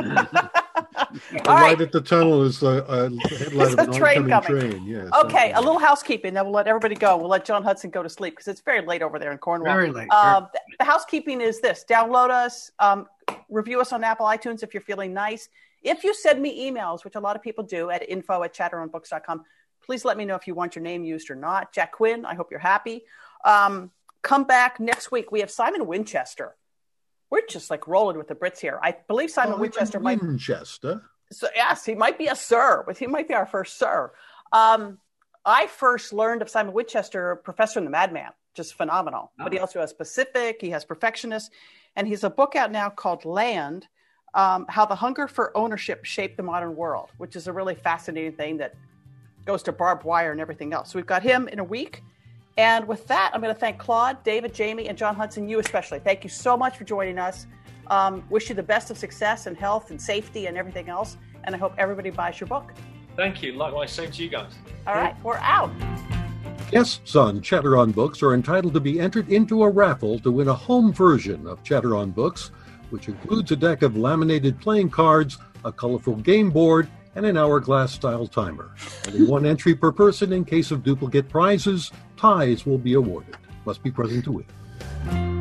[SPEAKER 3] The
[SPEAKER 2] All
[SPEAKER 3] light
[SPEAKER 2] right.
[SPEAKER 3] at the tunnel is a, a headlight of
[SPEAKER 2] It's
[SPEAKER 3] an
[SPEAKER 2] a train
[SPEAKER 3] oncoming
[SPEAKER 2] coming.
[SPEAKER 3] train. Yes.
[SPEAKER 2] Okay, a little housekeeping, then we'll let everybody go. We'll let John Hudson go to sleep because it's very late over there in Cornwall.
[SPEAKER 4] Very late.
[SPEAKER 2] Um, the, the housekeeping is this: download us, um, review us on Apple iTunes if you're feeling nice. If you send me emails, which a lot of people do, at info at chatter on books dot com, please let me know if you want your name used or not. Jack Quinn, I hope you're happy. Um, come back next week. We have Simon Winchester. We're just like rolling with the Brits here. I believe Simon
[SPEAKER 3] Oh,
[SPEAKER 2] Winchester might.
[SPEAKER 3] Winchester.
[SPEAKER 2] So yes, he might be a sir, but he might be our first sir. Um, I first learned of Simon Winchester, Professor and the Madman, just phenomenal. Oh. But he also has Pacific, he has Perfectionist, and he's a book out now called Land, um, How the Hunger for Ownership Shaped the Modern World, which is a really fascinating thing that goes to barbed wire and everything else. So we've got him in a week. And with that, I'm going to thank Claude, David, Jamie, and John Hudson, you especially. Thank you so much for joining us. Um, wish you the best of success and health and safety and everything else. And I hope everybody buys your book.
[SPEAKER 5] Thank you. Likewise, same to you guys.
[SPEAKER 2] All right, we're out.
[SPEAKER 1] Guests on Chatter on Books are entitled to be entered into a raffle to win a home version of Chatter on Books, which includes a deck of laminated playing cards, a colorful game board, and an hourglass-style timer. Only one entry per person in case of duplicate prizes. Ties will be awarded. Must be present to win.